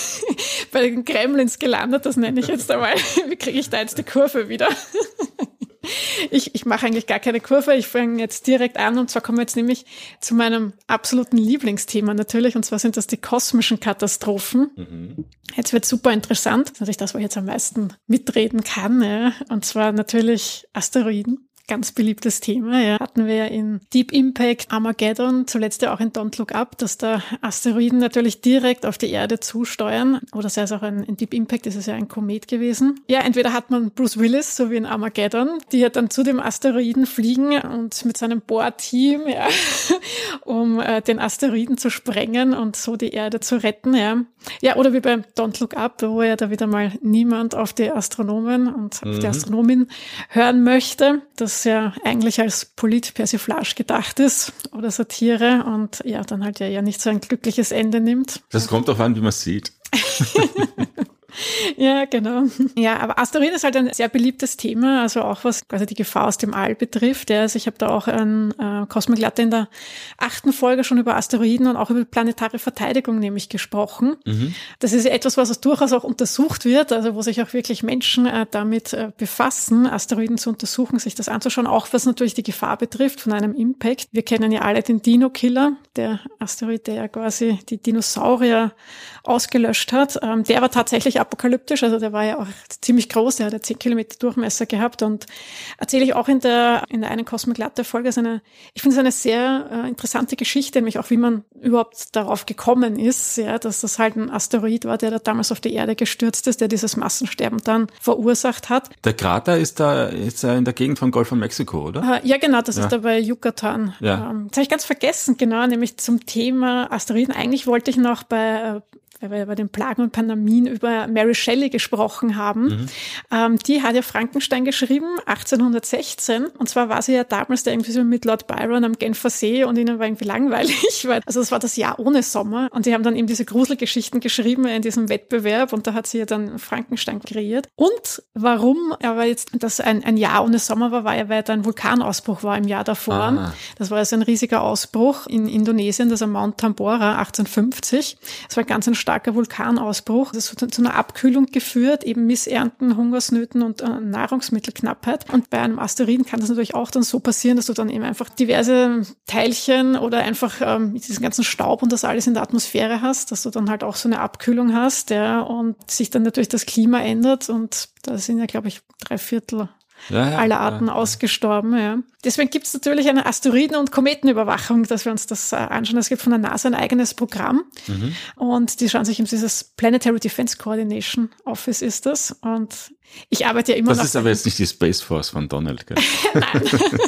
bei den Gremlins gelandet. Das nenne ich jetzt einmal. Wie kriege ich da jetzt die Kurve wieder? Ich, ich mache eigentlich gar keine Kurve. Ich fange jetzt direkt an. Und zwar kommen wir jetzt nämlich zu meinem absoluten Lieblingsthema natürlich. Und zwar sind das die kosmischen Katastrophen. Mhm. Jetzt wird super interessant. Das ist natürlich das, wo ich jetzt am meisten mitreden kann. Ja. Und zwar natürlich Asteroiden. Ganz beliebtes Thema, ja. Hatten wir ja in Deep Impact, Armageddon, zuletzt ja auch in Don't Look Up, dass da Asteroiden natürlich direkt auf die Erde zusteuern. Oder sei es auch ein, in Deep Impact ist es ja ein Komet gewesen. Ja, entweder hat man Bruce Willis, so wie in Armageddon, die ja dann zu dem Asteroiden fliegen und mit seinem Bohrteam, ja, um äh, den Asteroiden zu sprengen und so die Erde zu retten, ja. Ja, oder wie bei Don't Look Up, wo ja da wieder mal niemand auf die Astronomen und mhm. auf die Astronomin hören möchte. Das ja eigentlich als Polit-Persiflage gedacht ist oder Satire und ja, dann halt ja eher nicht so ein glückliches Ende nimmt. Das kommt auch an, wie man es sieht. Ja, genau. Ja, aber Asteroiden ist halt ein sehr beliebtes Thema, also auch was quasi die Gefahr aus dem All betrifft. Ja, also ich habe da auch ein äh, Cosmic Latte in der achten Folge schon über Asteroiden und auch über planetare Verteidigung nämlich gesprochen. Mhm. Das ist etwas, was durchaus auch untersucht wird, also wo sich auch wirklich Menschen äh, damit äh, befassen, Asteroiden zu untersuchen, sich das anzuschauen, auch was natürlich die Gefahr betrifft von einem Impact. Wir kennen ja alle den Dino-Killer, der Asteroid, der ja quasi die Dinosaurier ausgelöscht hat. Ähm, der war tatsächlich apokalyptisch, also der war ja auch ziemlich groß, der hat ja zehn Kilometer Durchmesser gehabt und erzähle ich auch in der in der einen Cosmic Latte Folge, ist eine, ich finde es eine sehr äh, interessante Geschichte, nämlich auch wie man überhaupt darauf gekommen ist, ja, dass das halt ein Asteroid war, der da damals auf die Erde gestürzt ist, der dieses Massensterben dann verursacht hat. Der Krater ist da ist in der Gegend von Golf von Mexiko, oder? Äh, ja, genau, das ja. ist da bei Yucatan. Ja. Ähm, das habe ich ganz vergessen, genau, nämlich zum Thema Asteroiden. Eigentlich wollte ich noch bei äh, weil wir bei den Plagen und Pandemien über Mary Shelley gesprochen haben. Mhm. Ähm, die hat ja Frankenstein geschrieben, achtzehnhundertsechzehn. Und zwar war sie ja damals da irgendwie so mit Lord Byron am Genfer See und ihnen war irgendwie langweilig, weil, also es war das Jahr ohne Sommer. Und die haben dann eben diese Gruselgeschichten geschrieben in diesem Wettbewerb und da hat sie ja dann Frankenstein kreiert. Und warum aber jetzt das ein, ein Jahr ohne Sommer war, war ja, weil da ein Vulkanausbruch war im Jahr davor. Ah. Das war also ein riesiger Ausbruch in Indonesien, das am Mount Tambora, achtzehnhundertfünfzig. Das war ganz ein starker Vulkanausbruch. Das hat zu einer Abkühlung geführt, eben Missernten, Hungersnöten und äh, Nahrungsmittelknappheit. Und bei einem Asteroiden kann das natürlich auch dann so passieren, dass du dann eben einfach diverse Teilchen oder einfach ähm, diesen ganzen Staub und das alles in der Atmosphäre hast, dass du dann halt auch so eine Abkühlung hast, ja, und sich dann natürlich das Klima ändert und da sind ja, glaube ich, drei Viertel ja, ja, aller Arten ja, ausgestorben. Ja. Deswegen gibt es natürlich eine Asteroiden- und Kometenüberwachung, dass wir uns das anschauen. Es gibt von der NASA ein eigenes Programm mhm. und die schauen sich eben dieses Planetary Defense Coordination Office ist das. Und ich arbeite ja immer das noch. Das ist aber jetzt nicht die Space Force von Donald, gell? Nein.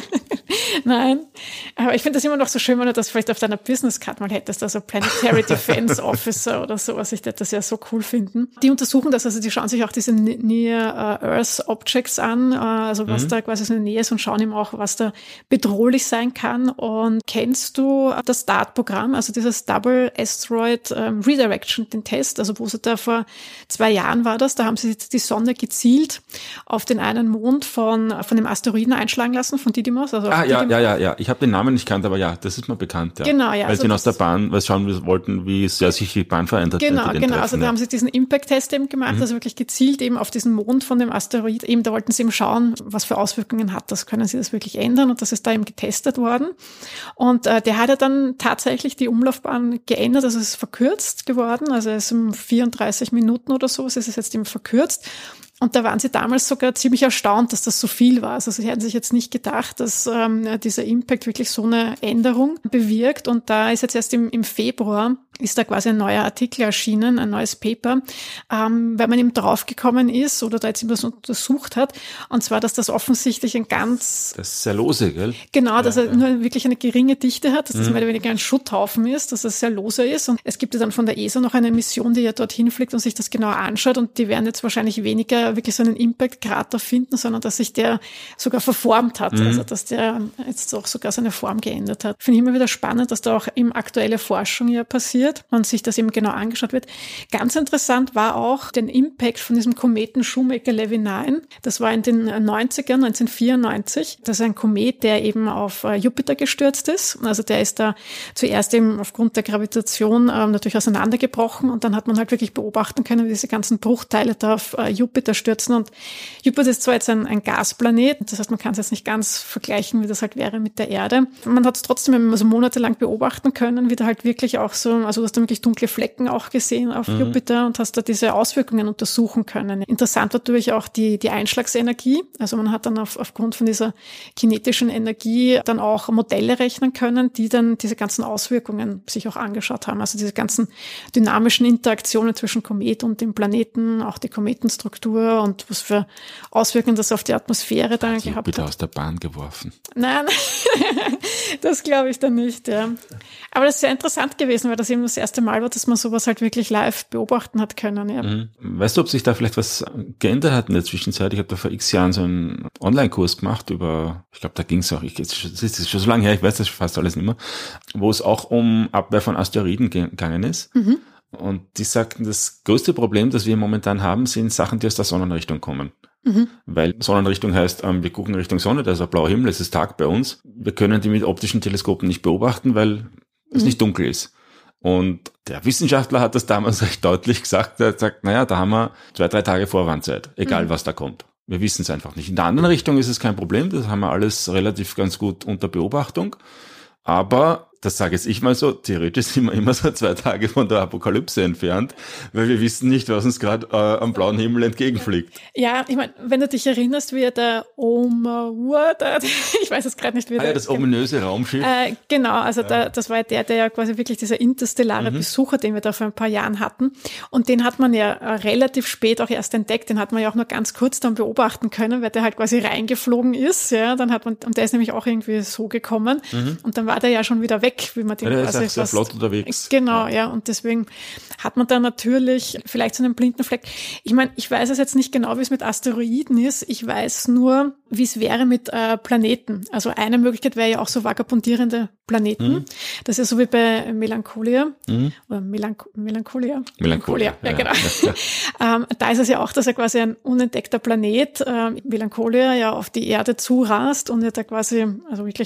Nein, aber ich finde das immer noch so schön, wenn du das vielleicht auf deiner Business Card mal hättest, also Planetary Defense Officer oder sowas. Ich würde das ja so cool finden. Die untersuchen das, also die schauen sich auch diese Near Earth Objects an, also was mhm. da quasi so in der Nähe ist und schauen eben auch, was da bedrohlich sein kann. Und kennst du das D A R T-Programm, also dieses Double Asteroid Redirection, den Test, also wo sie da vor zwei Jahren war das, da haben sie die Sonde gezielt auf den einen Mond von, von dem Asteroiden einschlagen lassen, von Didymos, also ah, ja, ja, ja, ja. Ich habe den Namen nicht kannt, aber ja, das ist mir bekannt. Ja. Genau, ja. Weil also sie ihn aus der Bahn, weil sie schauen wollten, wie sehr sich die Bahn verändert. Genau, genau. Treffen, also da ja. haben sie diesen Impact-Test eben gemacht, mhm. also wirklich gezielt eben auf diesen Mond von dem Asteroid. Eben, da wollten sie eben schauen, was für Auswirkungen hat das. Können sie das wirklich ändern? Und das ist da eben getestet worden. Und äh, der hat ja dann tatsächlich die Umlaufbahn geändert, also es ist verkürzt geworden. Also es ist um vierunddreißig Minuten oder so, es ist jetzt eben verkürzt. Und da waren sie damals sogar ziemlich erstaunt, dass das so viel war. Also sie hätten sich jetzt nicht gedacht, dass ähm, dieser Impact wirklich so eine Änderung bewirkt. Und da ist jetzt erst im, im Februar, ist da quasi ein neuer Artikel erschienen, ein neues Paper, ähm, weil man eben draufgekommen ist oder da jetzt immer so untersucht hat. Und zwar, dass das offensichtlich ein ganz... Das ist sehr lose, gell? Genau, dass ja, er ja. nur wirklich eine geringe Dichte hat, dass das mhm. mehr oder weniger ein Schutthaufen ist, dass das sehr lose ist. Und es gibt ja dann von der E S A noch eine Mission, die ja dorthin fliegt und sich das genauer anschaut. Und die werden jetzt wahrscheinlich weniger wirklich so einen Impact-Krater finden, sondern dass sich der sogar verformt hat, mhm. also dass der jetzt auch sogar seine Form geändert hat. Finde ich immer wieder spannend, dass da auch eben aktuelle Forschung ja passiert und sich das eben genau angeschaut wird. Ganz interessant war auch den Impact von diesem Kometen Shoemaker-Levy neun. Das war in den neunzigern, neunzehnhundertvierundneunzig. Das ist ein Komet, der eben auf Jupiter gestürzt ist. Also der ist da zuerst eben aufgrund der Gravitation äh, natürlich auseinandergebrochen und dann hat man halt wirklich beobachten können, wie diese ganzen Bruchteile da auf äh, Jupiter stürzen. Und Jupiter ist zwar jetzt ein, ein Gasplanet, das heißt, man kann es jetzt nicht ganz vergleichen, wie das halt wäre mit der Erde. Man hat es trotzdem also monatelang beobachten können, wie da halt wirklich auch so, also du hast da wirklich dunkle Flecken auch gesehen auf mhm. Jupiter und hast da diese Auswirkungen untersuchen können. Interessant war natürlich auch die, die Einschlagsenergie. Also man hat dann auf, aufgrund von dieser kinetischen Energie dann auch Modelle rechnen können, die dann diese ganzen Auswirkungen sich auch angeschaut haben. Also diese ganzen dynamischen Interaktionen zwischen Komet und dem Planeten, auch die Kometenstruktur und was für Auswirkungen das auf die Atmosphäre dann also gehabt bitte hat. aus der Bahn geworfen. Nein, das glaube ich dann nicht, ja. Aber das ist sehr interessant gewesen, weil das eben das erste Mal war, dass man sowas halt wirklich live beobachten hat können, ja. Mhm. Weißt du, ob sich da vielleicht was geändert hat in der Zwischenzeit? Ich habe da vor x Jahren so einen Online-Kurs gemacht über, ich glaube, da ging es auch, ich, das ist schon so lange her, ich weiß das fast alles nicht mehr, wo es auch um Abwehr von Asteroiden gegangen ist. Mhm. Und die sagten, das größte Problem, das wir momentan haben, sind Sachen, die aus der Sonnenrichtung kommen. Mhm. Weil Sonnenrichtung heißt, ähm, wir gucken Richtung Sonne, da ist ein blauer Himmel, es ist Tag bei uns. Wir können die mit optischen Teleskopen nicht beobachten, weil es mhm. nicht dunkel ist. Und der Wissenschaftler hat das damals recht deutlich gesagt. Er hat gesagt, naja, da haben wir zwei, drei Tage Vorwarnzeit, egal mhm. was da kommt. Wir wissen es einfach nicht. In der anderen Richtung ist es kein Problem, das haben wir alles relativ ganz gut unter Beobachtung. Aber, das sage jetzt ich mal so, theoretisch sind wir immer so zwei Tage von der Apokalypse entfernt, weil wir wissen nicht, was uns gerade äh, am blauen Himmel entgegenfliegt. Ja, ich meine, wenn du dich erinnerst, wie der Oumuamua, der, ich weiß jetzt gerade nicht, wie ah, der... ja, das ominöse Raumschiff. Äh, genau, also ja. der, das war ja der, der ja quasi wirklich dieser interstellare mhm. Besucher, den wir da vor ein paar Jahren hatten. Und den hat man ja relativ spät auch erst entdeckt, den hat man ja auch nur ganz kurz dann beobachten können, weil der halt quasi reingeflogen ist, ja, dann hat man, und der ist nämlich auch irgendwie so gekommen mhm. und dann war der ja schon wieder weg, wie man den ja, der quasi ist auch sehr flott unterwegs. Genau, ja, und deswegen hat man da natürlich vielleicht so einen blinden Fleck. Ich meine, ich weiß es jetzt nicht genau, wie es mit Asteroiden ist. Ich weiß nur, wie es wäre mit äh, Planeten. Also eine Möglichkeit wäre ja auch so vagabundierende Planeten. Mhm. Das ist ja so wie bei Melancholia. Mhm. Oder Melanch- Melancholia. Melancholia, ja, ja genau. Ja, ja. ähm, da ist es ja auch, dass er quasi ein unentdeckter Planet, äh, Melancholia, ja auf die Erde zurast und ja da quasi, also wirklich auch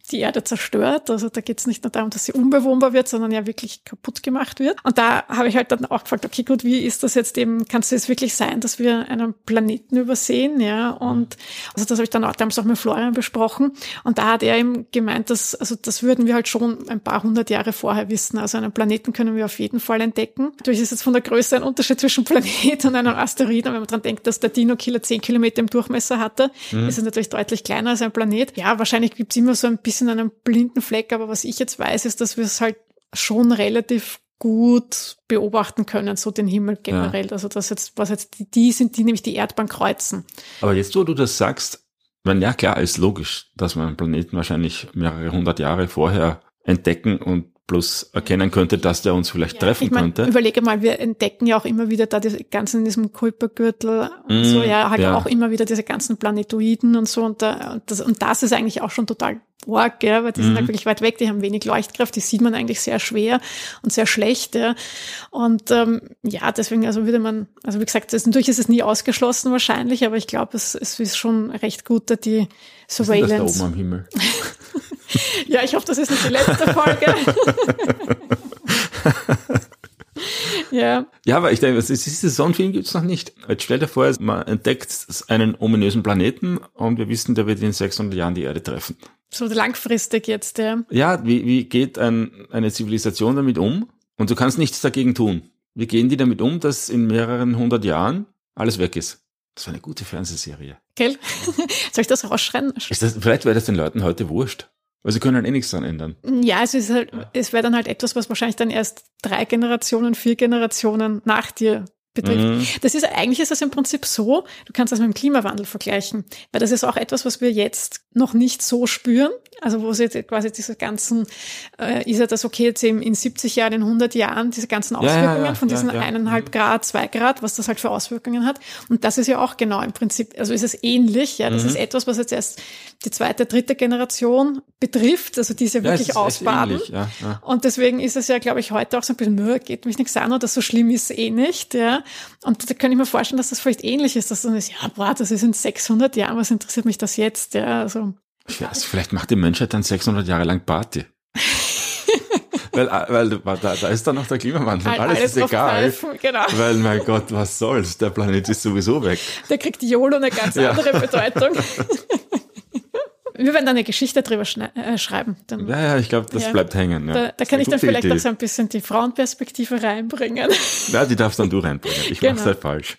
die Erde zerstört. Also da geht es nicht nur darum, dass sie unbewohnbar wird, sondern ja wirklich kaputt gemacht wird. Und da habe ich halt dann auch gefragt, okay, gut, wie ist das jetzt eben, kann es jetzt wirklich sein, dass wir einen Planeten übersehen? Ja, und also das habe ich dann auch damals auch mit Florian besprochen. Und da hat er eben gemeint, dass, also das würden wir halt schon ein paar hundert Jahre vorher wissen. Also einen Planeten können wir auf jeden Fall entdecken. Natürlich ist jetzt von der Größe ein Unterschied zwischen Planet und einem Asteroiden. Wenn man dran denkt, dass der Dino-Killer zehn Kilometer im Durchmesser hatte, mhm. ist es natürlich deutlich kleiner als ein Planet. Ja, wahrscheinlich gibt es immer so ein bisschen einen blinden Fleck, aber was ich jetzt weiß, ist, dass wir es halt schon relativ gut beobachten können, so den Himmel generell. Ja. Also das jetzt, was jetzt die, die sind, die nämlich die Erdbahn kreuzen. Aber jetzt, wo du das sagst, wenn ja klar, ist logisch, dass man einen Planeten wahrscheinlich mehrere hundert Jahre vorher entdecken und bloß erkennen könnte, dass der uns vielleicht ja, treffen ich mein, könnte. Überlege mal, wir entdecken ja auch immer wieder da die ganzen in diesem Kuipergürtel und mm, so, ja, halt ja. auch immer wieder diese ganzen Planetoiden und so und, da, und, das, und das ist eigentlich auch schon total arg, ja, weil die mm. sind halt wirklich weit weg, die haben wenig Leuchtkraft, die sieht man eigentlich sehr schwer und sehr schlecht, ja. Und ähm, ja, deswegen, also würde man, also wie gesagt, das, natürlich ist es nie ausgeschlossen wahrscheinlich, aber ich glaube, es, es ist schon recht gut, da die Surveillance. Was ist das da oben am Himmel? Ja, ich hoffe, das ist nicht die letzte Folge. ja. Ja, aber ich denke, diese Sonnenfilm gibt's noch nicht. Jetzt stell dir vor, man entdeckt einen ominösen Planeten und wir wissen, der wird in sechshundert Jahren die Erde treffen. So langfristig jetzt, ja. Ja, wie, wie geht ein, eine Zivilisation damit um? Und du kannst nichts dagegen tun. Wie gehen die damit um, dass in mehreren hundert Jahren alles weg ist? Das war eine gute Fernsehserie. Gell? Soll ich das rausschreien? Ist das, vielleicht wäre das den Leuten heute wurscht. Weil sie können halt eh nichts dran ändern. Ja, es ist halt, es wäre dann halt etwas, was wahrscheinlich dann erst drei Generationen, vier Generationen nach dir betrifft. Mhm. Das ist, eigentlich ist das im Prinzip so, du kannst das mit dem Klimawandel vergleichen, weil das ist auch etwas, was wir jetzt noch nicht so spüren, also wo sie jetzt quasi diese ganzen, äh, ist ja das okay jetzt eben in siebzig Jahren, in hundert Jahren, diese ganzen Auswirkungen ja, ja, ja, von diesen ja, ja. eineinhalb Grad, zwei Grad, was das halt für Auswirkungen hat. Und das ist ja auch genau im Prinzip, also ist es ähnlich, ja, das mhm. ist etwas, was jetzt erst die zweite, dritte Generation betrifft, also diese ja, wirklich ausbaden. Ähnlich, ja, ja. Und deswegen ist es ja, glaube ich, heute auch so ein bisschen, geht mich nichts an oder so schlimm ist es eh nicht, ja. Und da kann ich mir vorstellen, dass das vielleicht ähnlich ist, dass dann ist, ja, boah, das ist in sechshundert Jahren, was interessiert mich das jetzt, ja, also. Ich weiß, vielleicht macht die Menschheit dann sechshundert Jahre lang Party. weil weil da, da ist dann noch der Klimawandel. Alles, alles ist egal. Pfeifen, genau. Weil, mein Gott, was soll's? Der Planet ist sowieso weg. Da kriegt die YOLO eine ganz ja. andere Bedeutung. Wir werden da eine Geschichte drüber schne- äh, schreiben. Dann, ja, ja, ich glaube, das ja. bleibt hängen. Ja. Da, da kann ich dann vielleicht Idee. auch so ein bisschen die Frauenperspektive reinbringen. Ja, die darfst dann du reinbringen. Ich genau. mach's halt falsch.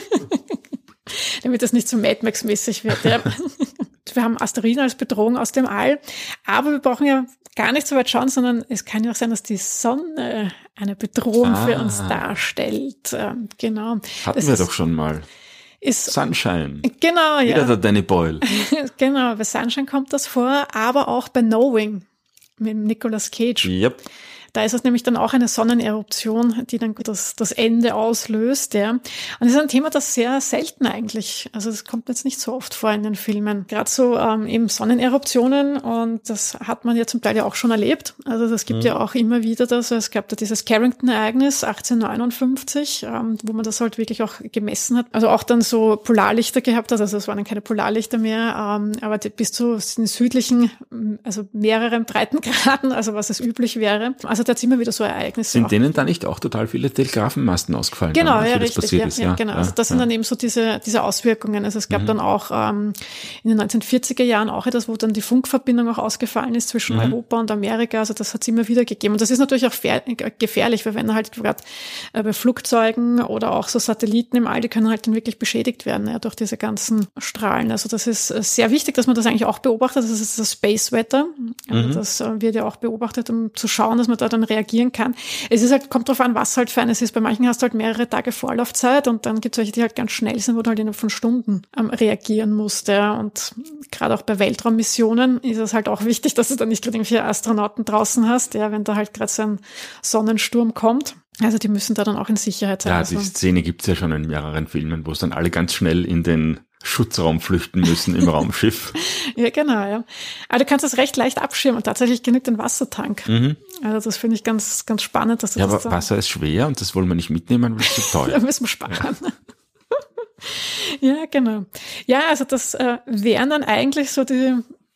Damit das nicht so Mad Max-mäßig wird. Ja. Wir haben Asteroiden als Bedrohung aus dem All, aber wir brauchen ja gar nicht so weit schauen, sondern es kann ja auch sein, dass die Sonne eine Bedrohung ah. für uns darstellt. Ähm, genau. Hatten das wir ist, doch schon mal. Ist, Sunshine. Genau, ja. Wieder der Danny Boyle. Genau, bei Sunshine kommt das vor, aber auch bei Knowing mit Nicolas Cage. Yep. Da ist es nämlich dann auch eine Sonneneruption, die dann das, das Ende auslöst. Ja. Und das ist ein Thema, das sehr selten eigentlich, also das kommt jetzt nicht so oft vor in den Filmen. Gerade so ähm, eben Sonneneruptionen und das hat man ja zum Teil ja auch schon erlebt. Also das gibt mhm. ja auch immer wieder das. Es gab da dieses Carrington-Ereignis achtzehnhundertneunundfünfzig, ähm, wo man das halt wirklich auch gemessen hat. Also auch dann so Polarlichter gehabt hat, also es waren dann keine Polarlichter mehr, ähm, aber die, bis zu den südlichen, also mehreren Breitengraden, also was es üblich wäre. Also da hat es immer wieder so Ereignisse. Sind auch. Denen da nicht auch total viele Telegrafenmasten ausgefallen? Genau, dann, ja, richtig. Ja, ja, genau. Ja, also das ja. sind dann eben so diese, diese Auswirkungen. Also es gab mhm. dann auch ähm, in den neunzehnhundertvierziger Jahren auch etwas, wo dann die Funkverbindung auch ausgefallen ist zwischen mhm. Europa und Amerika. Also das hat es immer wieder gegeben. Und das ist natürlich auch fair, gefährlich, weil wenn halt gerade äh, bei Flugzeugen oder auch so Satelliten im All, die können halt dann wirklich beschädigt werden ja, durch diese ganzen Strahlen. Also das ist sehr wichtig, dass man das eigentlich auch beobachtet. Das ist das Space Weather. Also mhm. das äh, wird ja auch beobachtet, um zu schauen, dass man da dann reagieren kann. Es ist halt, kommt drauf an, was halt für eines ist. Bei manchen hast du halt mehrere Tage Vorlaufzeit und dann gibt es welche, die halt ganz schnell sind, wo du halt innerhalb von Stunden ähm, reagieren musst. Ja. Und gerade auch bei Weltraummissionen ist es halt auch wichtig, dass du dann nicht gerade irgendwelche Astronauten draußen hast, ja, wenn da halt gerade so ein Sonnensturm kommt. Also die müssen da dann auch in Sicherheit sein. Ja, also. Die Szene gibt's ja schon in mehreren Filmen, wo es dann alle ganz schnell in den Schutzraum flüchten müssen im Raumschiff. Ja, genau, ja. Aber du kannst das recht leicht abschirmen und tatsächlich genügt ein Wassertank. Mhm. Also das finde ich ganz, ganz spannend, dass du ja, das aber da Wasser ist schwer und das wollen wir nicht mitnehmen, weil es zu teuer. Da müssen wir sparen. Ja. Ja, genau. Ja, also das äh, wären dann eigentlich so die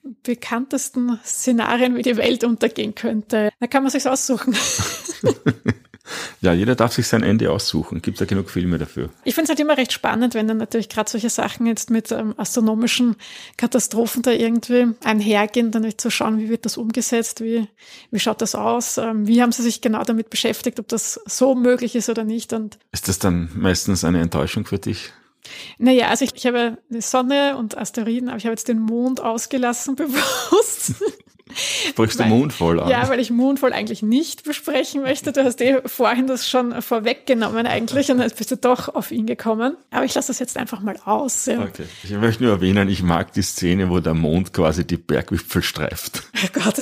bekanntesten Szenarien, wie die Welt untergehen könnte. Da kann man sich's aussuchen. Ja, jeder darf sich sein Ende aussuchen. Gibt da genug Filme dafür? Ich finde es halt immer recht spannend, wenn dann natürlich gerade solche Sachen jetzt mit ähm, astronomischen Katastrophen da irgendwie einhergehen, dann nicht zu schauen, wie wird das umgesetzt, wie, wie schaut das aus, ähm, wie haben sie sich genau damit beschäftigt, ob das so möglich ist oder nicht. Und ist das dann meistens eine Enttäuschung für dich? Naja, also ich, ich habe die Sonne und Asteroiden, aber ich habe jetzt den Mond ausgelassen bewusst. Sprichst du Moonfall an? Ja, weil ich Moonfall eigentlich nicht besprechen möchte. Du hast eh vorhin das schon vorweggenommen eigentlich und jetzt bist du doch auf ihn gekommen. Aber ich lasse das jetzt einfach mal aus. Ja. Okay. Ich möchte nur erwähnen, ich mag die Szene, wo der Mond quasi die Bergwipfel streift. Oh Gott.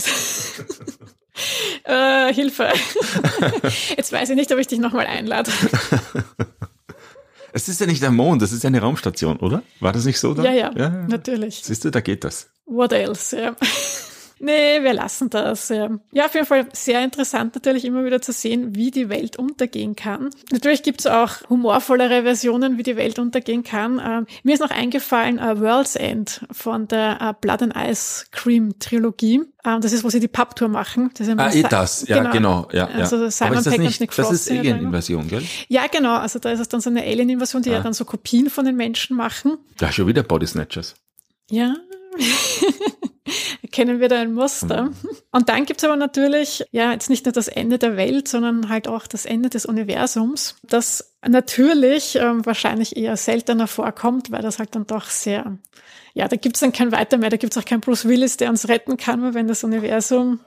äh, Hilfe. Jetzt weiß ich nicht, ob ich dich nochmal einlade. Es ist ja nicht der Mond, das ist ja eine Raumstation, oder? War das nicht so dann? Ja, ja, ja, natürlich. Siehst du, da geht das. What else, ja. Nee, wir lassen das. Ja. ja, auf jeden Fall sehr interessant natürlich immer wieder zu sehen, wie die Welt untergehen kann. Natürlich gibt's auch humorvollere Versionen, wie die Welt untergehen kann. Ähm, mir ist noch eingefallen uh, World's End von der uh, Blood and Ice Cream Trilogie. Ähm, das ist, wo sie die Pub-Tour machen. Das ist ah, eh das, ja, genau. genau ja, also Simon Aber ist das Pegg nicht, und Nick Frost. Das ist Alien-Invasion, gell? Ja, genau. Also da ist es dann so eine Alien-Invasion, die ah. ja dann so Kopien von den Menschen machen. Ja, schon wieder Body Snatchers. Ja. Kennen wir da ein Muster. Mhm. Und dann gibt's aber natürlich, ja, jetzt nicht nur das Ende der Welt, sondern halt auch das Ende des Universums, das natürlich ähm, wahrscheinlich eher seltener vorkommt, weil das halt dann doch sehr, ja, da gibt's dann kein Weiter mehr, da gibt's auch keinen Bruce Willis, der uns retten kann, weil wenn das Universum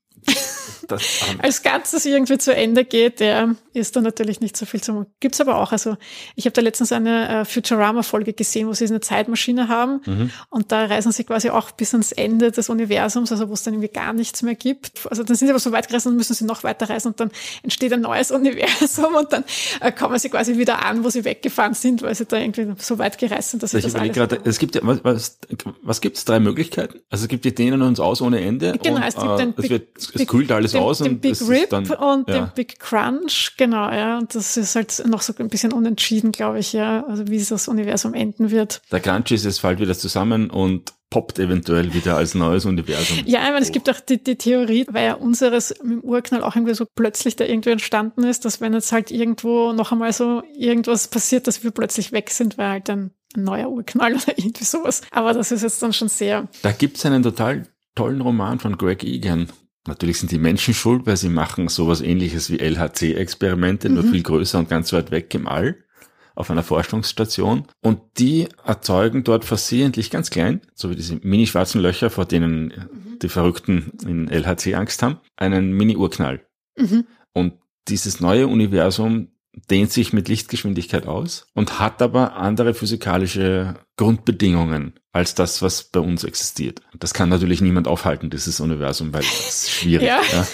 das, um, als Ganzes irgendwie zu Ende geht, der ist da natürlich nicht so viel zum. Gibt's aber auch. Also ich habe da letztens eine äh, Futurama-Folge gesehen, wo sie eine Zeitmaschine haben mhm. und da reisen sie quasi auch bis ans Ende des Universums, also wo es dann irgendwie gar nichts mehr gibt. Also dann sind sie aber so weit gereist und müssen sie noch weiter reisen und dann entsteht ein neues Universum und dann äh, kommen sie quasi wieder an, wo sie weggefahren sind, weil sie da irgendwie so weit gereist sind, dass sie ich das alles gerade, es gibt ja, was, was, was gibt's? Drei Möglichkeiten? Also es gibt, wir dehnen uns aus ohne Ende genau, und es, gibt äh, den es, Big, wird, es Big, kühlt alles den, aus den und Big es Rip ist dann, und ja. den Big Crunch, genau, ja, und das ist halt noch so ein bisschen unentschieden, glaube ich, ja, also wie das Universum enden wird. Der Crunch ist, es fällt wieder zusammen und poppt eventuell wieder als neues Universum. Ja, ich meine, es gibt auch die, die Theorie, weil ja unseres mit dem Urknall auch irgendwie so plötzlich da irgendwie entstanden ist, dass wenn jetzt halt irgendwo noch einmal so irgendwas passiert, dass wir plötzlich weg sind, weil halt ein, ein neuer Urknall oder irgendwie sowas. Aber das ist jetzt dann schon sehr... Da gibt's einen total tollen Roman von Greg Egan. Natürlich sind die Menschen schuld, weil sie machen sowas Ähnliches wie L H C-Experimente, mhm. nur viel größer und ganz weit weg im All, auf einer Forschungsstation. Und die erzeugen dort versehentlich ganz klein, so wie diese mini-schwarzen Löcher, vor denen mhm. die Verrückten in L H C Angst haben, einen Mini-Urknall. Mhm. Und dieses neue Universum dehnt sich mit Lichtgeschwindigkeit aus und hat aber andere physikalische Grundbedingungen als das, was bei uns existiert. Das kann natürlich niemand aufhalten, dieses Universum, weil das ist schwierig. Ja. Ja.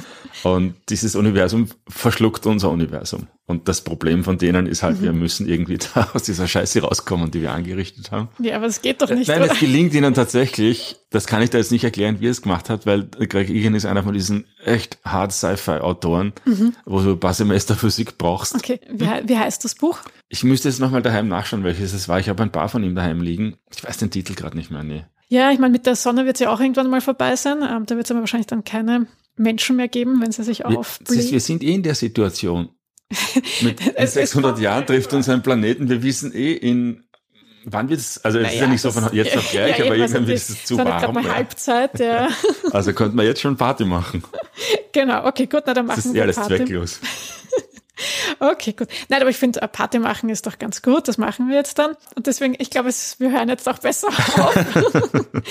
Und dieses Universum verschluckt unser Universum. Und das Problem von denen ist halt, mhm. wir müssen irgendwie da aus dieser Scheiße rauskommen, die wir angerichtet haben. Ja, aber es geht doch nicht. Nein, oder? Es gelingt ihnen tatsächlich. Das kann ich da jetzt nicht erklären, wie er es gemacht hat, weil Greg Egan ist einer von diesen echt hard Sci-Fi-Autoren, mhm. wo du ein paar Semester Physik brauchst. Okay, wie, wie heißt das Buch? Ich müsste jetzt nochmal daheim nachschauen, welches es war. Ich habe ein paar von ihm daheim liegen. Ich weiß den Titel gerade nicht mehr, nee. Ja, ich meine, mit der Sonne wird es ja auch irgendwann mal vorbei sein. Ähm, da wird es aber wahrscheinlich dann keine Menschen mehr geben, wenn sie sich aufblähen. Wir sind eh in der Situation. Mit in sechshundert Jahren trifft uns ein Planeten. Wir wissen eh in, wann wird es, also es naja, ist ja nicht so von jetzt auf gleich, ja, aber irgendwann wird es zu warm. Das ist gerade mal Halbzeit, ja. Also könnte man jetzt schon Party machen. Genau, okay, gut, na dann machen wir Party. Das ist ja alles zwecklos. Okay, gut. Nein, aber ich finde, Party machen ist doch ganz gut. Das machen wir jetzt dann. Und deswegen, ich glaube, wir hören jetzt auch besser auf.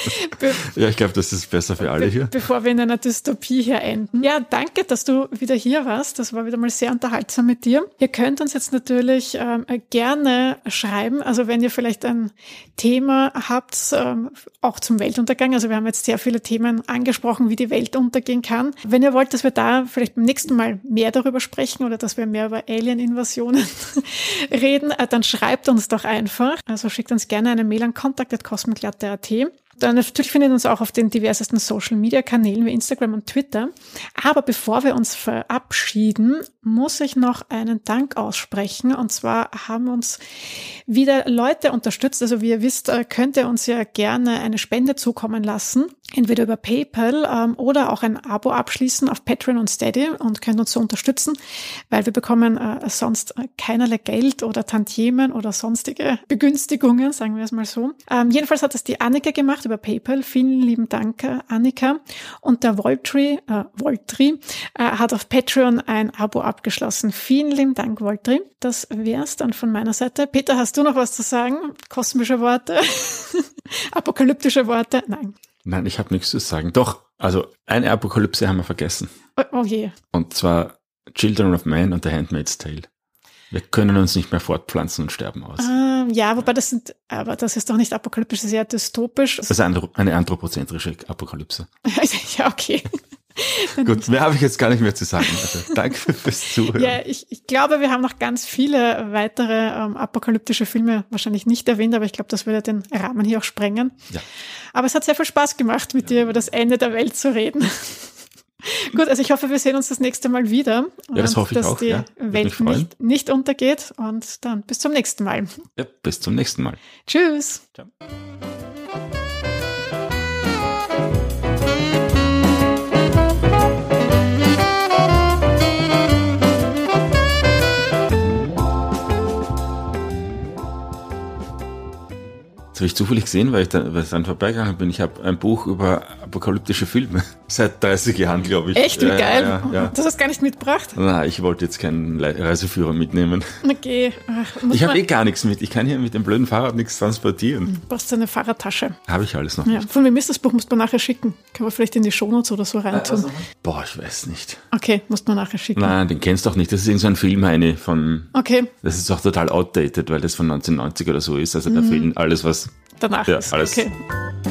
Ja, ich glaube, das ist besser für alle hier. Be- bevor wir in einer Dystopie hier enden. Ja, danke, dass du wieder hier warst. Das war wieder mal sehr unterhaltsam mit dir. Ihr könnt uns jetzt natürlich ähm, gerne schreiben. Also wenn ihr vielleicht ein Thema habt, ähm, auch zum Weltuntergang. Also wir haben jetzt sehr viele Themen angesprochen, wie die Welt untergehen kann. Wenn ihr wollt, dass wir da vielleicht beim nächsten Mal mehr darüber sprechen oder dass wir mehr über Alien-Invasionen reden, dann schreibt uns doch einfach. Also schickt uns gerne eine Mail an kontakt at cosmoglatte punkt at. dann natürlich findet ihr uns auch auf den diversesten Social-Media-Kanälen wie Instagram und Twitter. Aber bevor wir uns verabschieden, muss ich noch einen Dank aussprechen. Und zwar haben uns wieder Leute unterstützt. Also wie ihr wisst, könnt ihr uns ja gerne eine Spende zukommen lassen. Entweder über PayPal ähm, oder auch ein Abo abschließen auf Patreon und Steady und könnt uns so unterstützen, weil wir bekommen äh, sonst keinerlei Geld oder Tantiemen oder sonstige Begünstigungen, sagen wir es mal so. Ähm, jedenfalls hat das die Annika gemacht über PayPal. Vielen lieben Dank, Annika. Und der Voltri, äh, Voltri äh, hat auf Patreon ein Abo abgeschlossen. Vielen lieben Dank, Voltri. Das wär's dann von meiner Seite. Peter, hast du noch was zu sagen? Kosmische Worte? Apokalyptische Worte? Nein. Nein, ich habe nichts zu sagen. Doch, also eine Apokalypse haben wir vergessen. Oh, oh je. Und zwar Children of Man und The Handmaid's Tale. Wir können uns nicht mehr fortpflanzen und sterben aus. Ähm, ja, wobei das sind, aber das ist doch nicht apokalyptisch, das ist ja dystopisch. Das ist eine anthropozentrische Apokalypse. Ja, okay. Gut, mehr habe ich jetzt gar nicht mehr zu sagen. Also danke fürs Zuhören. Ja, ich, ich glaube, wir haben noch ganz viele weitere ähm, apokalyptische Filme wahrscheinlich nicht erwähnt, aber ich glaube, das würde den Rahmen hier auch sprengen. Ja. Aber es hat sehr viel Spaß gemacht, mit ja. dir über das Ende der Welt zu reden. Gut, also ich hoffe, wir sehen uns das nächste Mal wieder. Ja, das hoffe ich dass auch. Die ja, Welt nicht, nicht untergeht. Und dann bis zum nächsten Mal. Ja, bis zum nächsten Mal. Tschüss. Ciao. Das habe ich zufällig gesehen, weil ich da, weil ich dann vorbeigegangen bin. Ich habe ein Buch über apokalyptische Filme seit dreißig Jahren, glaube ich. Echt? Wie ja, geil. Ja, ja. Das hast du gar nicht mitgebracht? Na, ich wollte jetzt keinen Reiseführer mitnehmen. Okay. Ach, ich habe eh gar nichts mit. Ich kann hier mit dem blöden Fahrrad nichts transportieren. Du brauchst eine Fahrradtasche. Habe ich alles noch ja, nicht. Von wem ist das Buch? Musst du nachher schicken. Können wir vielleicht in die Shownotes oder so reintun. Also, boah, ich weiß nicht. Okay, musst du nachher schicken. Nein, den kennst du auch nicht. Das ist irgend so ein Film, eine von... Okay. Das ist auch total outdated, weil das von neunzehnhundertneunzig oder so ist. Also da mhm. fehlen alles, was... Danach ja, ist. Alles. Okay.